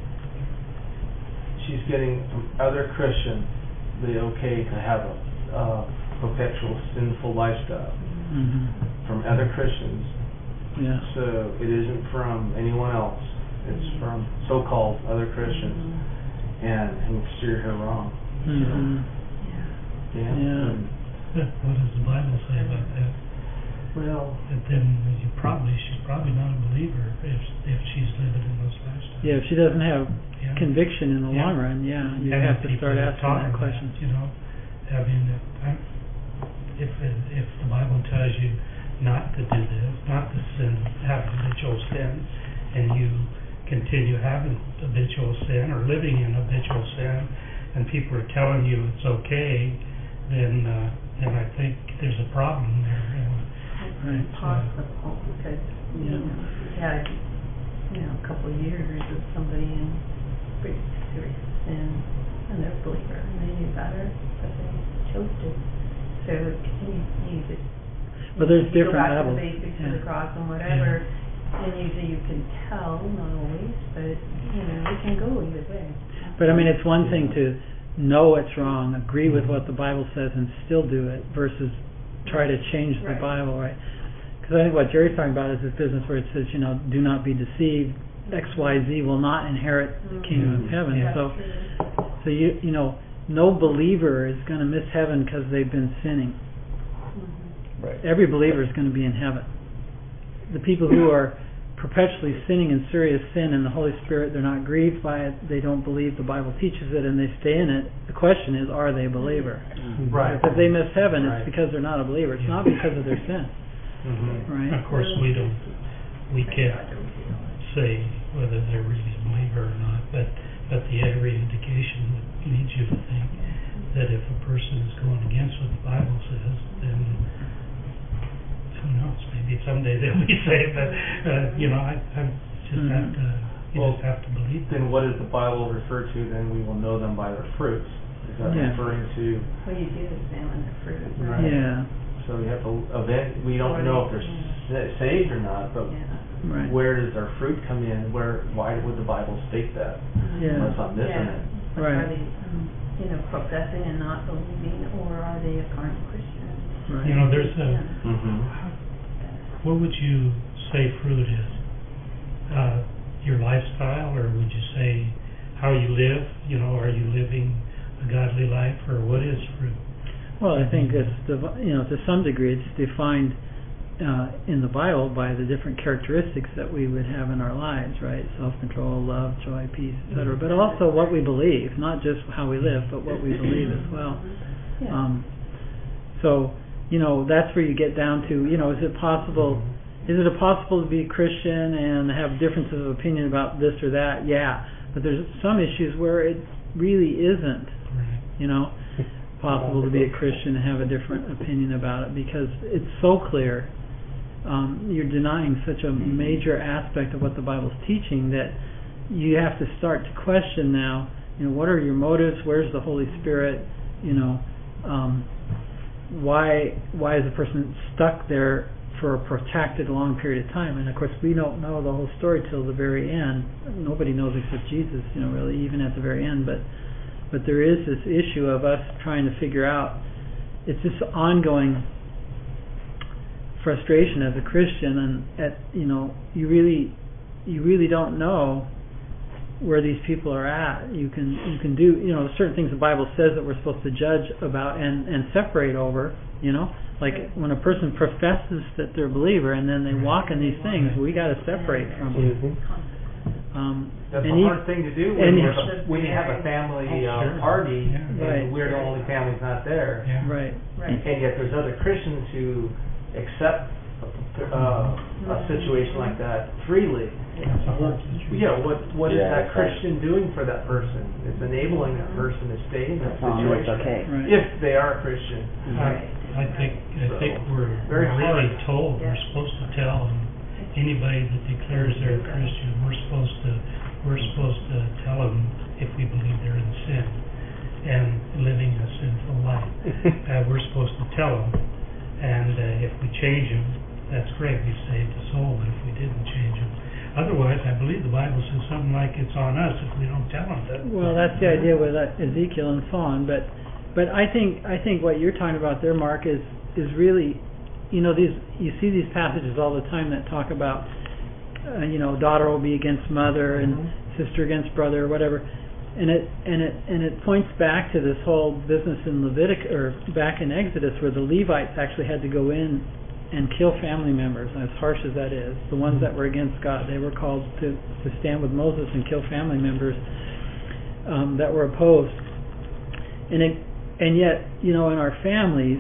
She's getting from other Christians the okay to have a uh, perpetual sinful lifestyle Mm-hmm. from other Christians. Yeah. So it isn't from anyone else. It's from so-called other Christians, and who steer her wrong. Mm-hmm. Yeah. Yeah. And, What does the Bible say about that? well, That then you probably she's probably not a believer if if she's living in those lifestyles. Yeah, if she doesn't have Yeah. conviction in the Yeah. long run, yeah, you And have the to people start that asking taught that her question. You know, I mean, if, I'm, if it, if the Bible tells you not to do this, not to sin, have habitual sin, and you continue having habitual sin or living in habitual sin, and people are telling you it's okay, then uh, then I think there's a problem there. And, Right. It's possible, because, you know, we had, you know, a couple of years of somebody in pretty serious sin, and they're a believer, and they knew better, but they chose to. So you, you just, But there's you go different back levels. to the basics of Yeah. the cross and whatever, and usually you can tell, not always, but, you know, it can go either way. But I mean, it's one thing to know it's wrong, agree with what the Bible says, and still do it, versus try to change the Right. Bible, right? Because I think what Jerry's talking about is this business where it says, you know, do not be deceived. X, Y, Z will not inherit the kingdom of heaven. That's So, true. so you you know, no believer is going to miss heaven because they've been sinning. Mhm. Right. Every believer is going to be in heaven. The people who are perpetually sinning in serious sin and the Holy Spirit, they're not grieved by it, they don't believe the Bible teaches it, and they stay in it. The question is, are they a believer? right. If they miss heaven, Right. it's because they're not a believer. It's not because of their sin, Mm-hmm. right? of course, we don't, we can't say whether they're really a believer or not, but but the every indication would lead you to think that if a person is going against what the Bible says, then who knows? Maybe someday they'll be saved. But uh, you know, I, I just Mhm. have to, you Well, just have to believe. Then what does the Bible refer to? Then we will know them by their fruits. Is that Yeah. referring to? Well, you do examine the fruit, Right. right? Yeah, So we have to event. We don't Or know if they- they're sa- saved or not, but Yeah. right. where does our fruit come in? Where? Why would the Bible state that? Yeah. Unless I'm missing Yeah. it. That's Right. why they, um, you know, professing and not believing, or are they a carnal Christian? Right. You know, there's a, Yeah. Mm-hmm. what would you say fruit is? Uh, your lifestyle, or would you say how you live? You know, are you living a godly life, or what is fruit? Well, I think it's, devi- you know, to some degree it's defined uh, in the Bible by the different characteristics that we would have in our lives, right? Self-control, love, joy, peace, et cetera. But also what we believe, not just how we live, but what we believe as well. Yeah. Um, so, you know, that's where you get down to, you know, is it possible, is it possible to be a Christian and have differences of opinion about this or that? Yeah. But there's some issues where it really isn't, Right. you know, possible to be a Christian and have a different opinion about it, because it's so clear. Um, you're denying such a major aspect of what the Bible's teaching that you have to start to question now, you know, what are your motives? Where's the Holy Spirit? You know, um, why why is a person stuck there for a protracted long period of time? And of course we don't know the whole story till the very end. Nobody knows except Jesus, you know, really, even at the very end. But but there is this issue of us trying to figure out, it's this ongoing frustration as a Christian, and at, you know, you really you really don't know where these people are at. You can you can do, you know, certain things the Bible says that we're supposed to judge about and, and separate over, you know. Like when a person professes that they're a believer and then they walk in these things, we got to separate from them. Mm-hmm. Um, That's and a e- hard thing to do and when, you e- have a, when you have a family Oh, uh, sure. party Yeah. and Right. we're the only family's not there. Yeah. Right. Right. And yet there's other Christians who accept uh, a situation like that freely. That's a hard situation. Yeah, what what is Yeah, that it's hard. Christian doing for that person? It's enabling that person to stay in that Telling them it's situation. okay. Right. If they are a Christian. I, I think, I So, think we're very really hard. told, Yeah. we're supposed to tell them, anybody that declares they're a Christian, we're supposed to, we're supposed to tell them if we believe they're in sin and living a sinful life. Uh, we're supposed to tell them, and uh, if we change them, that's great, we saved a soul, but if we didn't change them, otherwise, I believe the Bible says something like it's on us if we don't tell them that. Well, that's the idea with uh, Ezekiel and so on. But but I think I think what you're talking about there, Mark, is is really, you know, these you see these passages all the time that talk about, uh, you know, daughter will be against mother and Mhm. sister against brother or whatever, and it and it and it points back to this whole business in Leviticus or back in Exodus where the Levites actually had to go in and kill family members, as harsh as that is, the ones that were against God. They were called to, to stand with Moses and kill family members um, that were opposed. And it, and yet, you know, in our families,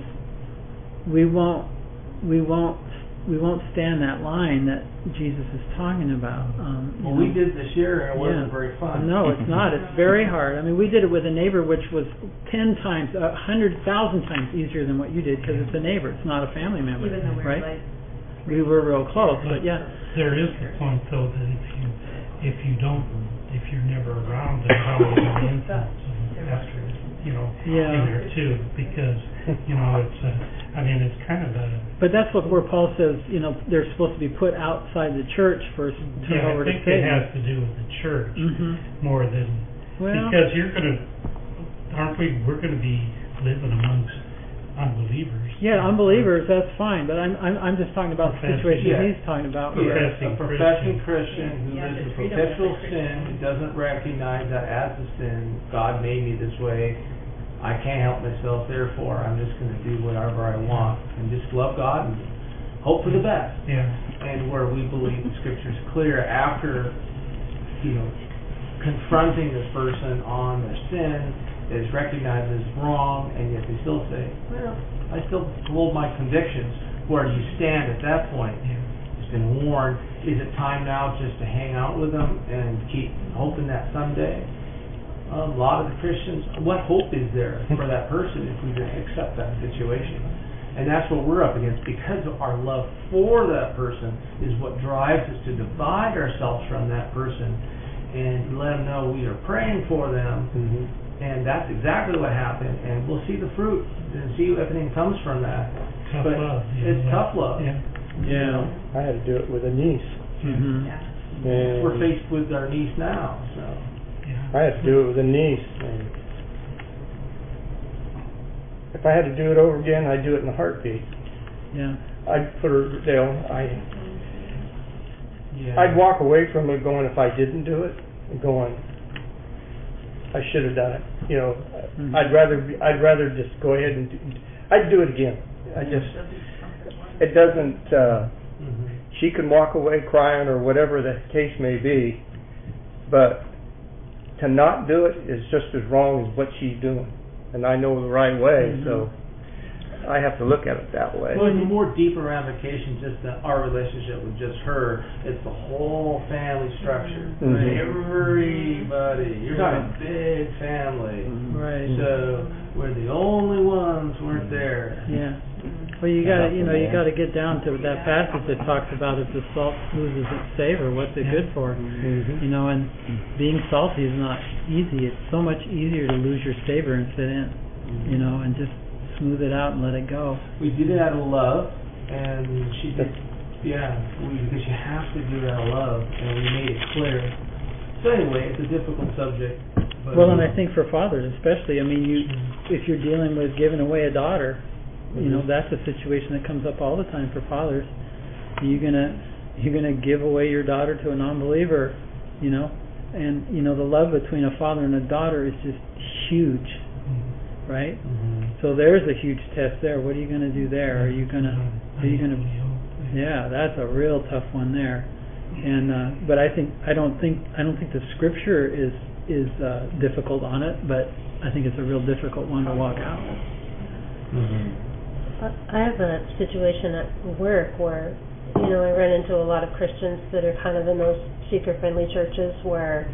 we won't, we won't, we won't stand that line that Jesus is talking about. Um, you Well, know. we did this year and it wasn't Yeah. very fun. No, it's not. It's very hard. I mean, we did it with a neighbor, which was ten times, a hundred thousand times easier than what you did, because it's a neighbor. It's not a family member, Even though we're right? like, We were real close, but yeah, There is the point, though, that if you, if you don't, if you're never around, then how is the influence of after, you know, Yeah. in there too, because, you know, it's, uh, I mean, it's kind of a, but that's what where Paul says, you know, they're supposed to be put outside the church first, turned yeah, over I to think it Satan. has to do with the church hmm more than, Well, because you're gonna, aren't we, we're gonna be living amongst unbelievers. yeah, unbelievers, that's fine, but I'm I'm, I'm just talking about the Professing. situation Yeah. he's talking about. Yeah, Professing a professing Christian. Christian who Yeah, lives the in freedom of perpetual the sin, Christian. who doesn't recognize that as a sin. God made me this way. I can't help myself, therefore I'm just going to do whatever I want and just love God and hope for the best. Yeah, And where we believe the Scripture's clear after, you know, confronting this person on their sin that is recognized as wrong, and yet they still say, well, I still hold my convictions. Where do you stand at that point? yeah. It's been warned. Is it time now just to hang out with them and keep hoping that someday? A lot of the Christians, what hope is there for that person if we just accept that situation? And that's what we're up against, because of our love for that person is what drives us to divide ourselves from that person and let them know we are praying for them. Mhm. And that's exactly what happened, and we'll see the fruit and see if everything comes from that. Tough But love. you it's know, tough love. Yeah. Yeah. I had to do it with a niece, hmm yeah. and We're faced with our niece now, so. Yeah. I had to do it with a niece, and If I had to do it over again, I'd do it in a heartbeat. Yeah. I'd put her, Dale, I, Yeah. I'd walk away from it going, if I didn't do it, going, I should have done it. You know, Mhm. I'd rather, be, I'd rather just go ahead and, do, I'd do it again. I just, it doesn't, uh, Mhm. she can walk away crying or whatever the case may be, but to not do it is just as wrong as what she's doing. And I know the right way, Mhm. so I have to look at it that way. Well, and the more deeper ramifications, just the, our relationship with just her, it's the whole family structure. Mhm. Right? Everybody, you're talking a big family. Right. So we're the only ones who weren't there. Yeah. Well, you got to, you know, you got to get down to that passage that talks about if the salt loses its savor, what's it good for? Mhm. You know, and being salty is not easy. It's so much easier to lose your savor and fit in, you know, and just smooth it out and let it go. We did it out of love, and she did, yeah, we, because you have to do it out of love, and we made it clear. So anyway, it's a difficult subject. But Well, and I think for fathers especially, I mean, you, if you're dealing with giving away a daughter, you know, that's a situation that comes up all the time for fathers. Are you gonna, you're gonna give away your daughter to a non-believer, you know, and you know the love between a father and a daughter is just huge, right? Mhm. So there's a huge test there. What are you gonna do there? Are you gonna, are you gonna, yeah, that's a real tough one there. And uh, but I think I don't think I don't think the scripture is is uh, difficult on it, but I think it's a real difficult one to walk out. Mhm. I have a situation at work where, you know, I run into a lot of Christians that are kind of in those seeker-friendly churches where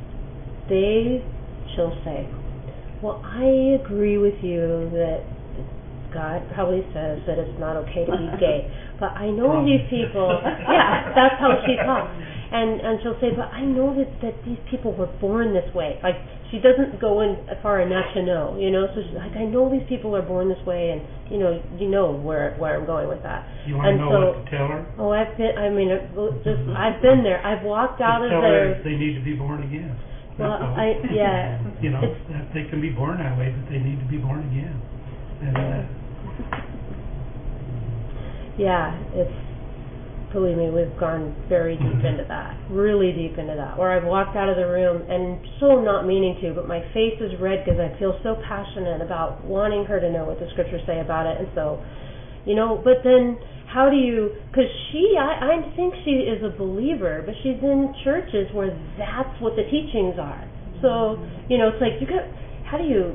they, she'll say, well, I agree with you that God probably says that it's not okay to be gay, but I know Probably. these people, yeah, that's how she talks. And and she'll say, but I know that, that these people were born this way. Like, she doesn't go in far enough to know, you know, so she's like, I know these people are born this way, and, you know, you know where where I'm going with that. You want And to know so, what to tell her? oh, I've been, I mean, it- just, I've been there. I've walked out Just of tell her there. that they need to be born again. Well, That's all. I, yeah. You know, It's- that they can be born that way, but they need to be born again. And uh, Yeah, it's, believe me, we've gone very deep Mhm. into that, really deep into that, where I've walked out of the room and so not meaning to, but my face is red because I feel so passionate about wanting her to know what the scriptures say about it. And so, you know, but then how do you, because she, I, I think she is a believer, but she's in churches where that's what the teachings are. So, you know, it's like, you got, how do you,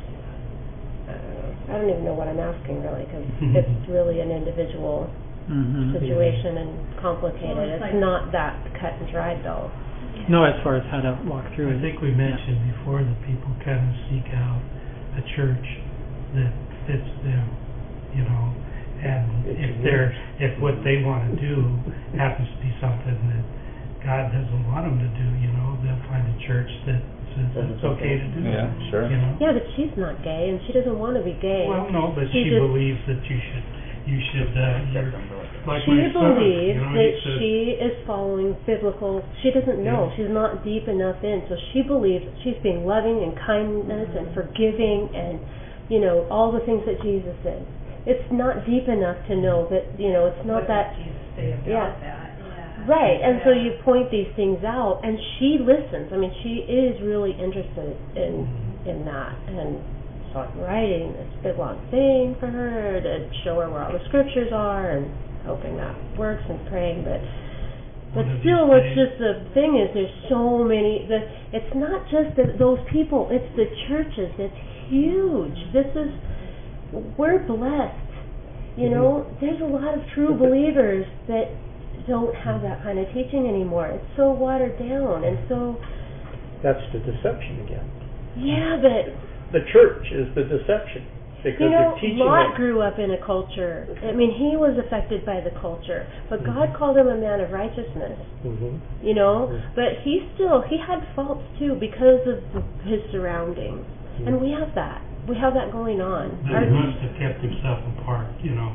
I don't know, I don't even know what I'm asking really, because it's really an individual Mm-hmm. situation and complicated. Well, it's It's like- not that cut and dried though. No, as far as how to walk through I it. think we mentioned before that people kind of seek out a church that fits them, you know, and It's if a they're, if what they want to do happens to be something that God doesn't want them to do, you know, they'll find a church that says it's okay to do Yeah, that, sure. you know. Yeah, but she's not gay and she doesn't want to be gay. Well, no, but She she just- believes that you should, you should, uh, you're, like she my son, believes you know, that he said, she is following biblical, she doesn't know, Yeah. she's not deep enough in, so she believes she's being loving and kindness and forgiving and, you know, all the things that Jesus is. It's not deep enough to know that, you know, it's not What that, does Jesus say about yeah. that? Yeah. right, and so Yeah. you point these things out and she listens. I mean, she is really interested in, in that, and so I'm writing this big long thing for her to show her where all the scriptures are and hoping that works and praying, but but One of still, these it's days. just the thing is there's so many, the, it's not just the, those people, it's the churches. It's huge. This is, we're blessed, you know, there's a lot of true believers that don't have that kind of teaching anymore. It's so watered down and so, That's the deception again. yeah, but The church is the deception because you know, they're teaching Lot it. grew up in a culture. I mean, he was affected by the culture, but God Mhm. called him a man of righteousness. Mhm. You know, Mhm. but he still he had faults too because of the, his surroundings, and we have that. We have that going on. but Our- he must have kept himself apart, you know,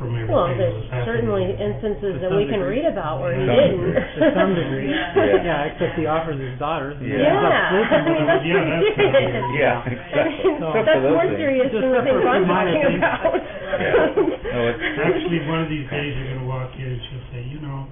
from everything Well, that there's was happening. certainly instances To that some we can degree. read about where he To some didn't. To some degree. Yeah. Yeah, except he offers his daughters. and Yeah. ends up Yeah. sleeping with them. Yeah, that's He pretty did. weird. Yeah, exactly. So- Except for That's those more things. serious Just than the for things I'm minor talking things. about. Yeah. No, it's Actually, one of these days you're gonna walk in and she'll say, you know,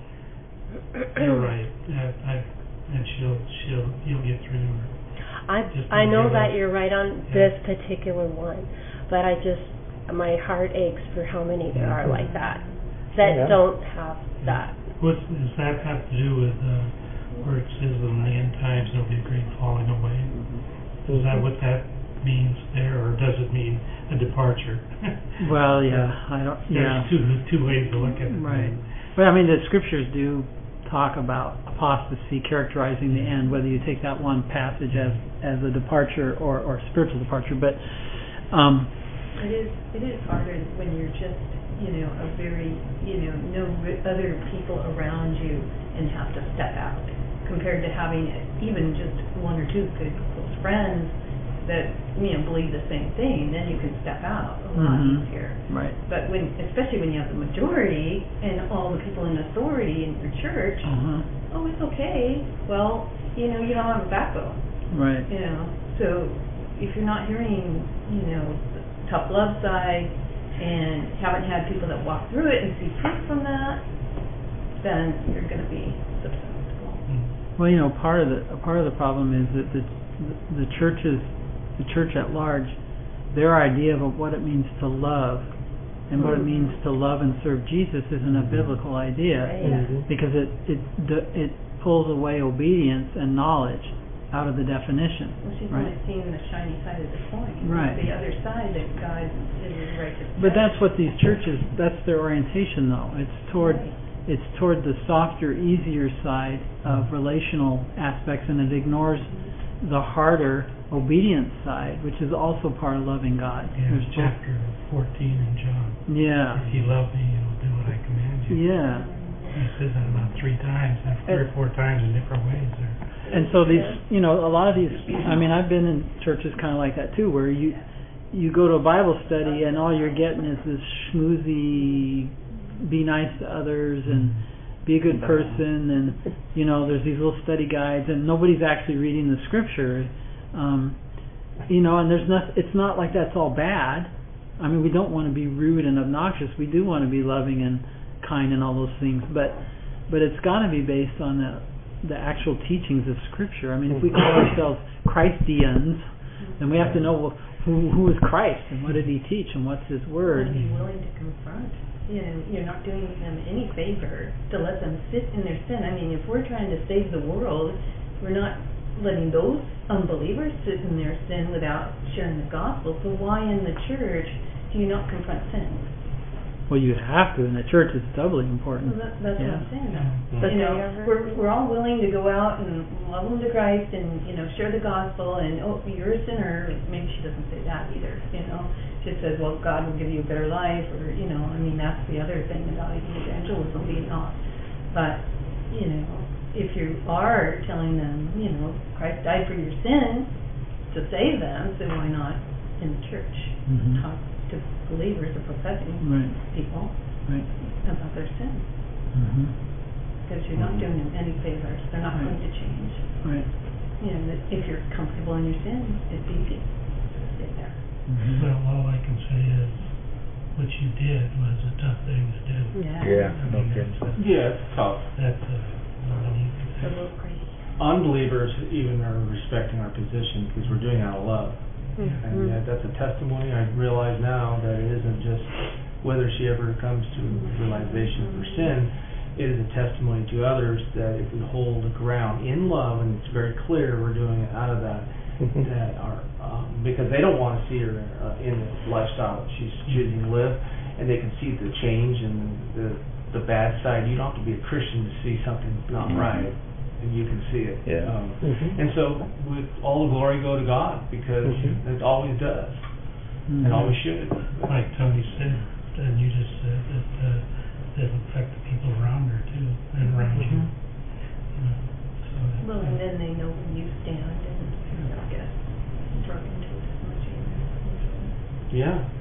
you're right, that, I, and she'll, she'll, you'll get through to her. I Just I know give that us- you're right on Yeah. this particular one, but I just my heart aches for how many there are like that that Yeah. don't have that. What's, does that have to do with, uh, where it says in the end times there'll be a great falling away? Is that what that means there, or does it mean a departure? Well, yeah, I don't, yeah. There's two, two ways to look at it. Right. But I mean, the scriptures do talk about apostasy characterizing the end, whether you take that one passage as, as a departure or, or spiritual departure. But, um, It is, it is harder when you're just, you know, a very, you know, no r- other people around you and have to step out, compared to having even just one or two good close friends that, you know, believe the same thing. Then you can step out a lot Mhm. easier. right. But when, especially when you have the majority and all the people in authority in your church, Uh-huh. oh, it's okay. Well, you know, you don't have a backbone. Right. You know, so if you're not hearing, you know, the tough love side and haven't had people that walk through it and see fruit from that, then you're going to be susceptible. Well, you know, part of the a part of the problem is that the the churches, the church at large, their idea of what it means to love and what it means to love and serve Jesus isn't a biblical idea, Right. because it it d- it pulls away obedience and knowledge out of the definition. Well, she's Right. only seeing the shiny side of the coin. Right. The other side that God is his righteous. But judge. that's what these churches, that's their orientation though. It's toward Right. it's toward the softer, easier side of relational aspects, and it ignores the harder obedience side, which is also part of loving God. Yeah, There's both- chapter fourteen in John. yeah. If you love me, you'll do what I command you. Yeah. He says that about three times, and three or four times in different ways there. And so these, you know, a lot of these, I mean, I've been in churches kind of like that too, where you you go to a Bible study and all you're getting is this schmoozy, be nice to others and be a good person, and you know, there's these little study guides, and nobody's actually reading the scripture, um, you know, and there's not, it's not like that's all bad. I mean, we don't want to be rude and obnoxious. We do want to be loving and kind and all those things, but but it's got to be based on the the actual teachings of Scripture. I mean, if we call ourselves Christians, then we have to know, well, who who is Christ and what did He teach and what's His Word. And be willing to confront. You know, you're not doing them any favor to let them sit in their sin. I mean, if we're trying to save the world, we're not letting those unbelievers sit in their sin without sharing the gospel. So why in the church do you not confront sin? Well, you have to. In the church, it's doubly important. Well, that, that's Yeah. what I'm saying. Yeah. But You know, they ever- we're we're all willing to go out and love them to Christ and, you know, share the gospel, and oh, you're a sinner. Maybe she doesn't say that either. You know, she says, well, God will give you a better life, or you know, I mean, that's the other thing about evangelism being off. But you know, if you are telling them, you know, Christ died for your sin to save them, so why not in the church Mhm. talk to believers or professing Right. people Right. about their sin? Mhm. Because you're not doing them any favors. They're not Right. going to change. Right. You know, that if you're comfortable in your sin, it's easy to stay there. Mhm. Well, all I can say is, what you did was a tough thing to do. Yeah, I no mean, kidding. that's, uh, Yeah, it's tough. that's, uh, not an easy It's a thing. little crazy. Unbelievers even are respecting our position because we're doing it out of love. Mhm. And that, that's a testimony. I realize now that it isn't just whether she ever comes to realization of her sin. It is a testimony to others that if we hold the ground in love, and it's very clear we're doing it out of that, that are um, because they don't want to see her uh, in this lifestyle that she's choosing to live, and they can see the change and the the bad side. You don't have to be a Christian to see something's not Mhm. right, and you can see it. Yeah. Um, Mhm. and so, with all the glory go to God, because Mhm. it always does, Mhm. and always should. Like Tony said, and you just said, that, uh, it'll affect the people around her too, and around you. Mhm. You know, so that's, Well, uh, and then they know when you stand and you don't get drug into it as much either. Yeah,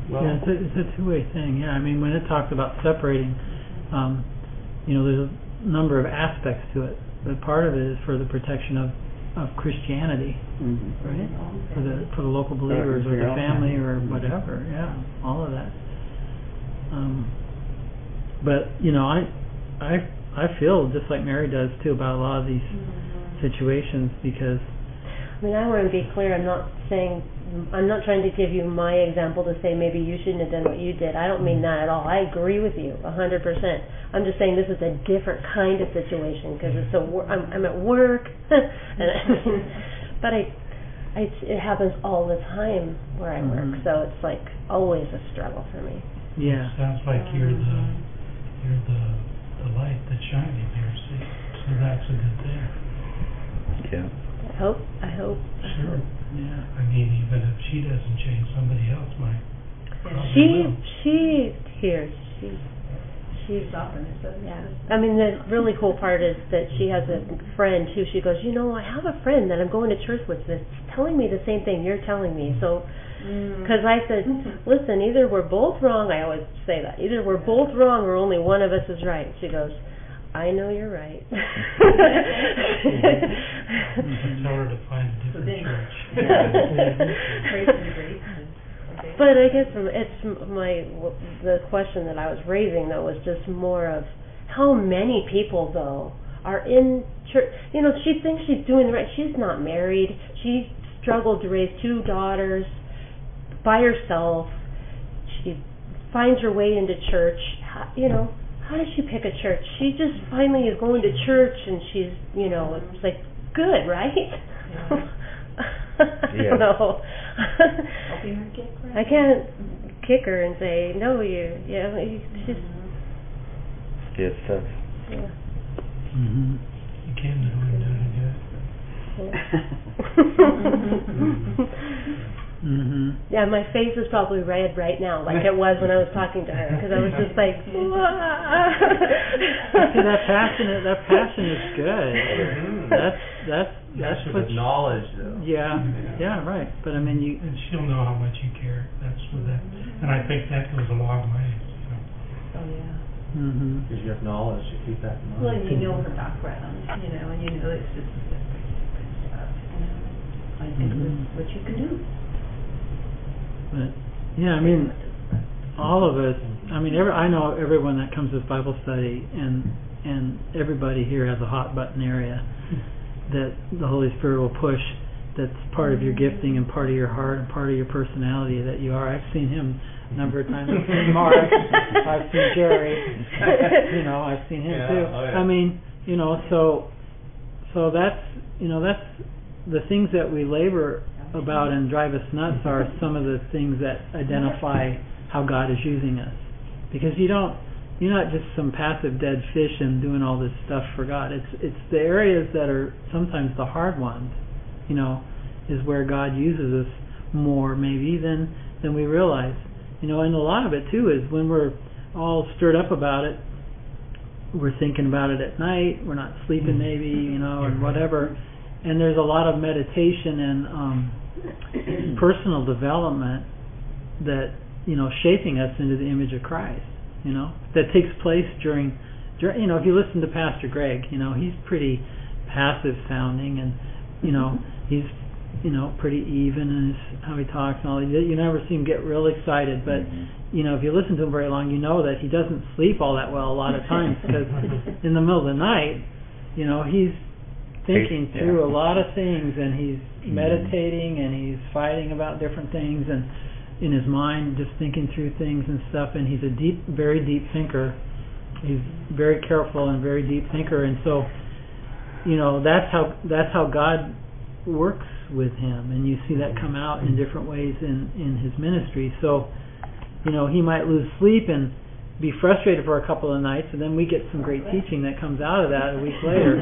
Well, Yeah, it's a, it's a two-way thing, yeah. I mean, when it talks about separating, um, you know, there's a number of aspects to it, but part of it is for the protection of, of Christianity, Mhm. right? For the, for the local believers for or your the own family family. or Mhm. whatever, yeah, all of that. Um, but, you know, I, I, I feel just like Mary does too about a lot of these situations because I mean, I want to be clear. I'm not saying, I'm not trying to give you my example to say maybe you shouldn't have done what you did. I don't mean that at all. I agree with you a hundred percent. I'm just saying this is a different kind of situation because it's a wor- I'm, I'm at work, and I mean, but I, I, it happens all the time where I work, Mhm. so it's like always a struggle for me. yeah. Sounds like you're the, you're the, the light that's shining here, see? So that's a good thing. Yeah. I hope, I hope. I Sure. hope. Yeah. I mean, even if she doesn't change, somebody else might. Probably She, will. she hears, she, she's Often it says. Yeah. I mean, the really cool part is that she has a friend who she goes, you know, I have a friend that I'm going to church with that's telling me the same thing you're telling me. So, because I said, listen, either we're both wrong. I always say that. Either we're both wrong or only one of us is right. She goes, I know you're right. Tell her to find a So different then, church. grace and grace. Okay. But I guess it's my the question that I was raising though was just more of how many people though are in church. You know, she thinks she's doing the right. She's not married. She struggled to raise two daughters by herself. She finds her way into church. How, you know, how does she pick a church? She just finally is going to church and she's, you know, it's like good, right? Yeah. I Yeah. don't know. Helping her get right. I can't kick her and say no. You, yeah, you just Yes, tough. yeah. Mm-hmm. You can do it, do it good. Mm-hmm. Yeah, my face is probably red right now, like it was when I was talking to her, because I was just like, See, that passion, that passion is good. Mhm. That's that's that's That's what. with knowledge, though. Yeah, yeah, right. But I mean, you. And she'll know how much you care. That's what that, and I think that goes a long way, you know. Oh, yeah. Mm-hmm. Because you have knowledge to keep that in mind. Well, and you know her background, you know, and you know it's just different, different stuff, you know. I think Mhm. it's what you can do. But yeah, I mean, all of us. I mean, every, I know everyone that comes to this Bible study, and and everybody here has a hot button area that the Holy Spirit will push. That's part of your gifting and part of your heart and part of your personality that you are. I've seen him a number of times. I've seen Mark. I've seen Jerry. You know, I've seen him Yeah, too. oh, yeah. I mean, you know, so so that's you know that's the things that we labor about and drive us nuts are some of the things that identify how God is using us. Because you don't, you're not just some passive dead fish and doing all this stuff for God. It's it's the areas that are sometimes the hard ones, you know, is where God uses us more maybe than than we realize. You know, and a lot of it too is when we're all stirred up about it, we're thinking about it at night, we're not sleeping maybe, you know, and whatever. And there's a lot of meditation and um, personal development that, you know, shaping us into the image of Christ, you know, that takes place during, during, you know, if you listen to Pastor Greg, you know, he's pretty passive sounding and, you know, he's, you know, pretty even in his, how he talks and all that. You never see him get real excited, but, you know, if you listen to him very long, you know that he doesn't sleep all that well a lot of times because in the middle of the night, you know, he's thinking Yeah. through a lot of things and he's Mhm. meditating and he's fighting about different things and in his mind just thinking through things and stuff, and he's a deep, very deep thinker. He's very careful and very deep thinker, and so, you know, that's how that's how God works with him, and you see that come out in different ways in, in his ministry. So, you know, he might lose sleep and be frustrated for a couple of nights, and then we get some great teaching that comes out of that a week later.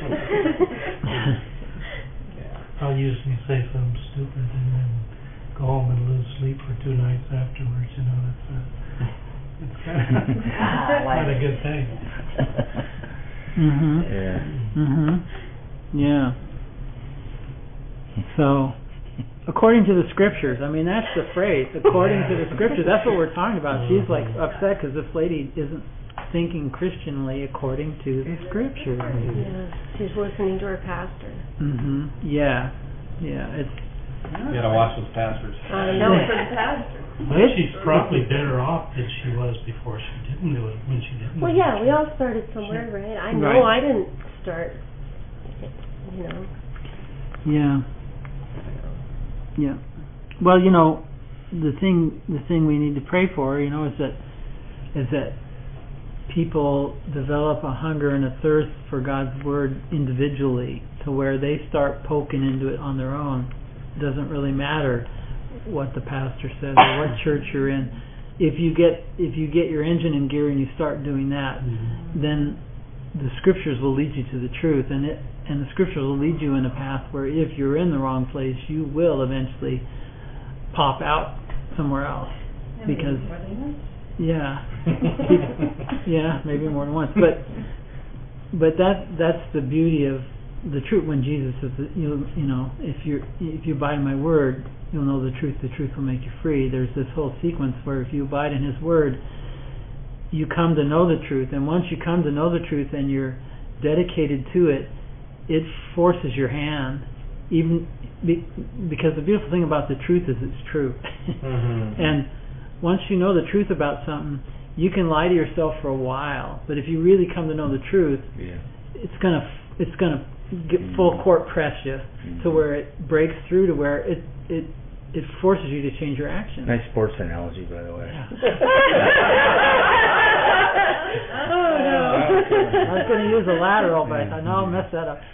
I'll usually say something stupid and then go home and lose sleep for two nights afterwards, you know, that's a, it's kind of not a good thing. Mhm. Yeah. Mhm. Yeah. So, according to the scriptures. I mean, that's the phrase. According to the scriptures. That's what we're talking about. She's like upset because this lady isn't thinking Christianly according to the scriptures. Yeah, she's listening to her pastor. Mhm. Yeah. Yeah. It's. You gotta watch those pastors. I No, know for it. the pastor. But she's probably better off than she was before she didn't do it, when she didn't. Well, do yeah, it. we all started somewhere, right? I know Right. I didn't start, you know. Yeah. Yeah. Well, you know, the thing the thing we need to pray for, you know, is that is that people develop a hunger and a thirst for God's word individually, to where they start poking into it on their own. It doesn't really matter what the pastor says or what church you're in. If you get if you get your engine in gear and you start doing that, Mhm. then the scriptures will lead you to the truth, and it and the scriptures will lead you in a path where if you're in the wrong place, you will eventually pop out somewhere else. Because yeah, yeah, maybe more than once. But but that that's the beauty of the truth. When Jesus says, that you you know, if you if you abide in my word, you'll know the truth. The truth will make you free. There's this whole sequence where if you abide in His word, you come to know the truth. And once you come to know the truth and you're dedicated to it, it forces your hand. Even be, because the beautiful thing about the truth is it's true. Mm-hmm. And once you know the truth about something, you can lie to yourself for a while. But if you really come to know the truth, Yeah. it's gonna it's gonna get full court press you Mhm. to where it breaks through to where it it it forces you to change your actions. Nice sports analogy, by the way. Oh, no. I was going to use a lateral, but I thought, no, I'll mess that up.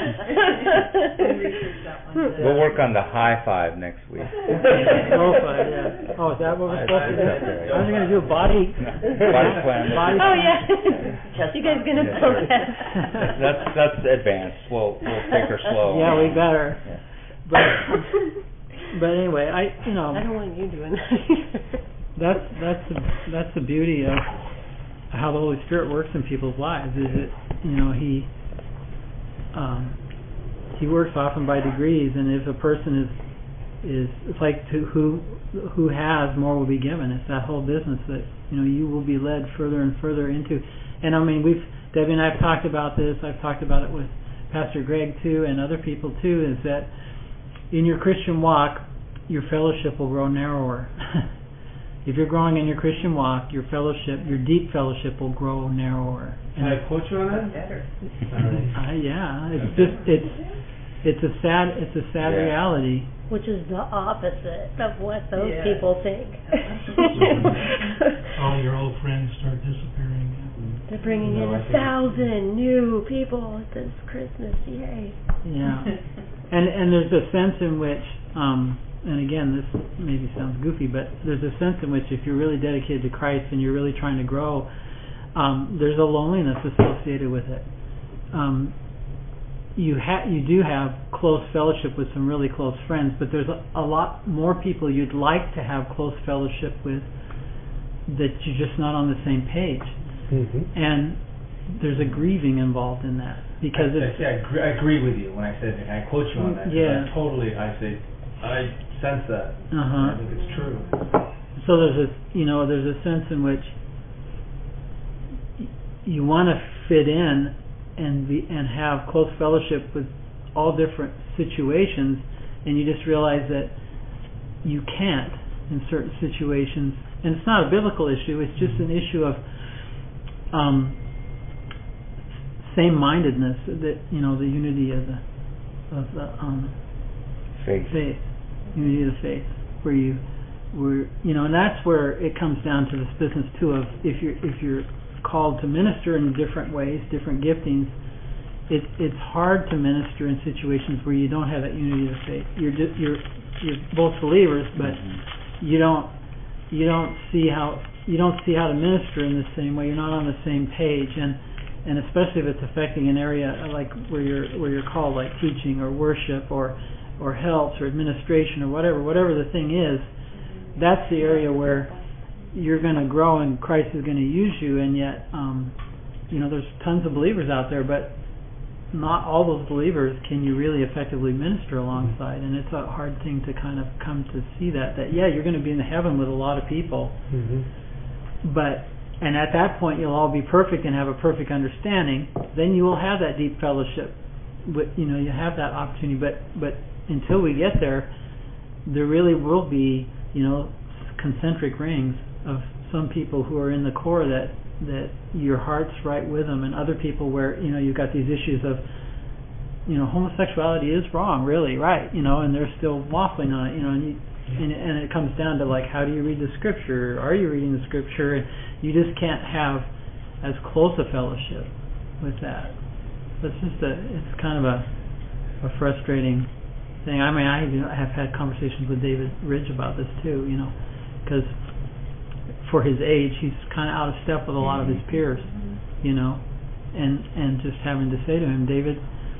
We'll work on the high five next week. Low five, yeah. Oh, is that what we're supposed to do? I was going to do a body. Body slam. Body Oh, yeah. You guys gonna Yeah, build sure. that? That's that's advanced. We'll we'll take her slow. Yeah, we better. Yeah. But but anyway, I you know I don't want you doing that either. that's that's the that's the beauty of how the Holy Spirit works in people's lives. Is it you know he um, he works often by degrees, and if a person is is it's like to who who has more will be given. It's that whole business that you know you will be led further and further into. And I mean we've Debbie and I've talked about this. I've talked about it with Pastor Greg too, and other people too. Is that in your Christian walk, your fellowship will grow narrower. If you're growing in your Christian walk, your fellowship, your deep fellowship will grow narrower. Can I quote you on that? Better. Uh, yeah, it's just it's it's a sad it's a sad Yeah. reality. Which is the opposite of what those Yeah. people think. All your old friends start disappearing. They're bringing No, in I a think- thousand new people this Christmas, yay. Yeah, and and there's a sense in which, um, and again, this maybe sounds goofy, but there's a sense in which if you're really dedicated to Christ and you're really trying to grow, um, there's a loneliness associated with it. Um, you ha- you do have close fellowship with some really close friends, but there's a, a lot more people you'd like to have close fellowship with that you're just not on the same page. Mm-hmm. And there's a grieving involved in that because I, I, it's say I, agree, I agree with you when I said, and I quote you on that. 'cause Yeah. I totally, I say, I sense that. uh-huh. I think it's true. So there's a you know there's a sense in which y- you want to fit in and be and have close fellowship with all different situations, and you just realize that you can't in certain situations. And it's not a biblical issue; it's just an issue of um, same-mindedness. That you know the unity of the of the um, Faith. faith, unity of the faith, where you, where you know, and that's where it comes down to this business too of if you're if you're called to minister in different ways, different giftings, it it's hard to minister in situations where you don't have that unity of the faith. You're just, you're you're both believers, but Mhm. you don't you don't see how you don't see how to minister in the same way. You're not on the same page, and and especially if it's affecting an area like where you're where you're called, like teaching or worship or or helps or administration or whatever whatever the thing is. That's the area where you're going to grow and Christ is going to use you. And yet, um, you know, there's tons of believers out there, but not all those believers can you really effectively minister alongside, and it's a hard thing to kind of come to see that, that yeah, you're going to be in heaven with a lot of people, Mm-hmm. but, and at that point you'll all be perfect and have a perfect understanding, then you will have that deep fellowship, with, you know, you have that opportunity, but, but until we get there, there really will be, you know, concentric rings of some people who are in the core that that your heart's right with them, and other people where, you know, you've got these issues of, you know, homosexuality is wrong, really, right, you know, and they're still waffling on it, you know, and you, and, and it comes down to like, how do you read the scripture? Are you reading the scripture? And you just can't have as close a fellowship with that. It's just a, it's kind of a, a frustrating thing. I mean, I even have had conversations with David Ridge about this too, you know, because for his age, he's kind of out of step with a lot of his peers, you know, and and just having to say to him, David,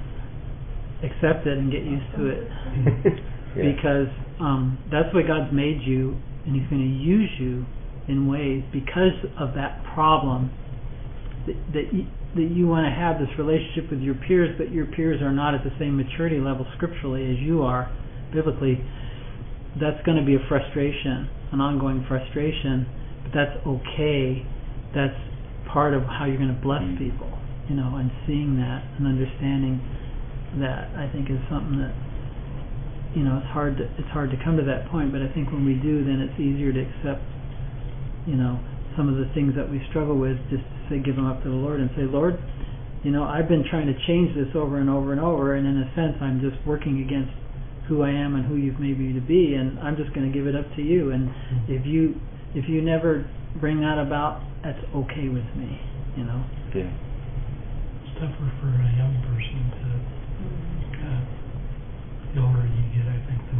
accept it and get used to it, Yeah. because um, that's the way God's made you, and He's going to use you in ways because of that problem that that you, that you want to have this relationship with your peers, but your peers are not at the same maturity level scripturally as you are biblically. That's going to be a frustration, an ongoing frustration. But that's okay. That's part of how you're going to bless people, you know, and seeing that and understanding that, I think, is something that, you know, it's hard to, it's hard to come to that point, but I think when we do, then it's easier to accept, you know, some of the things that we struggle with, just to say, give them up to the Lord and say, Lord, you know, I've been trying to change this over and over and over, and in a sense I'm just working against who I am and who you've made me to be, and I'm just going to give it up to you, and if you If you never bring that about, that's okay with me, you know. Yeah. It's tougher for a young person to, uh, the older you get, I think the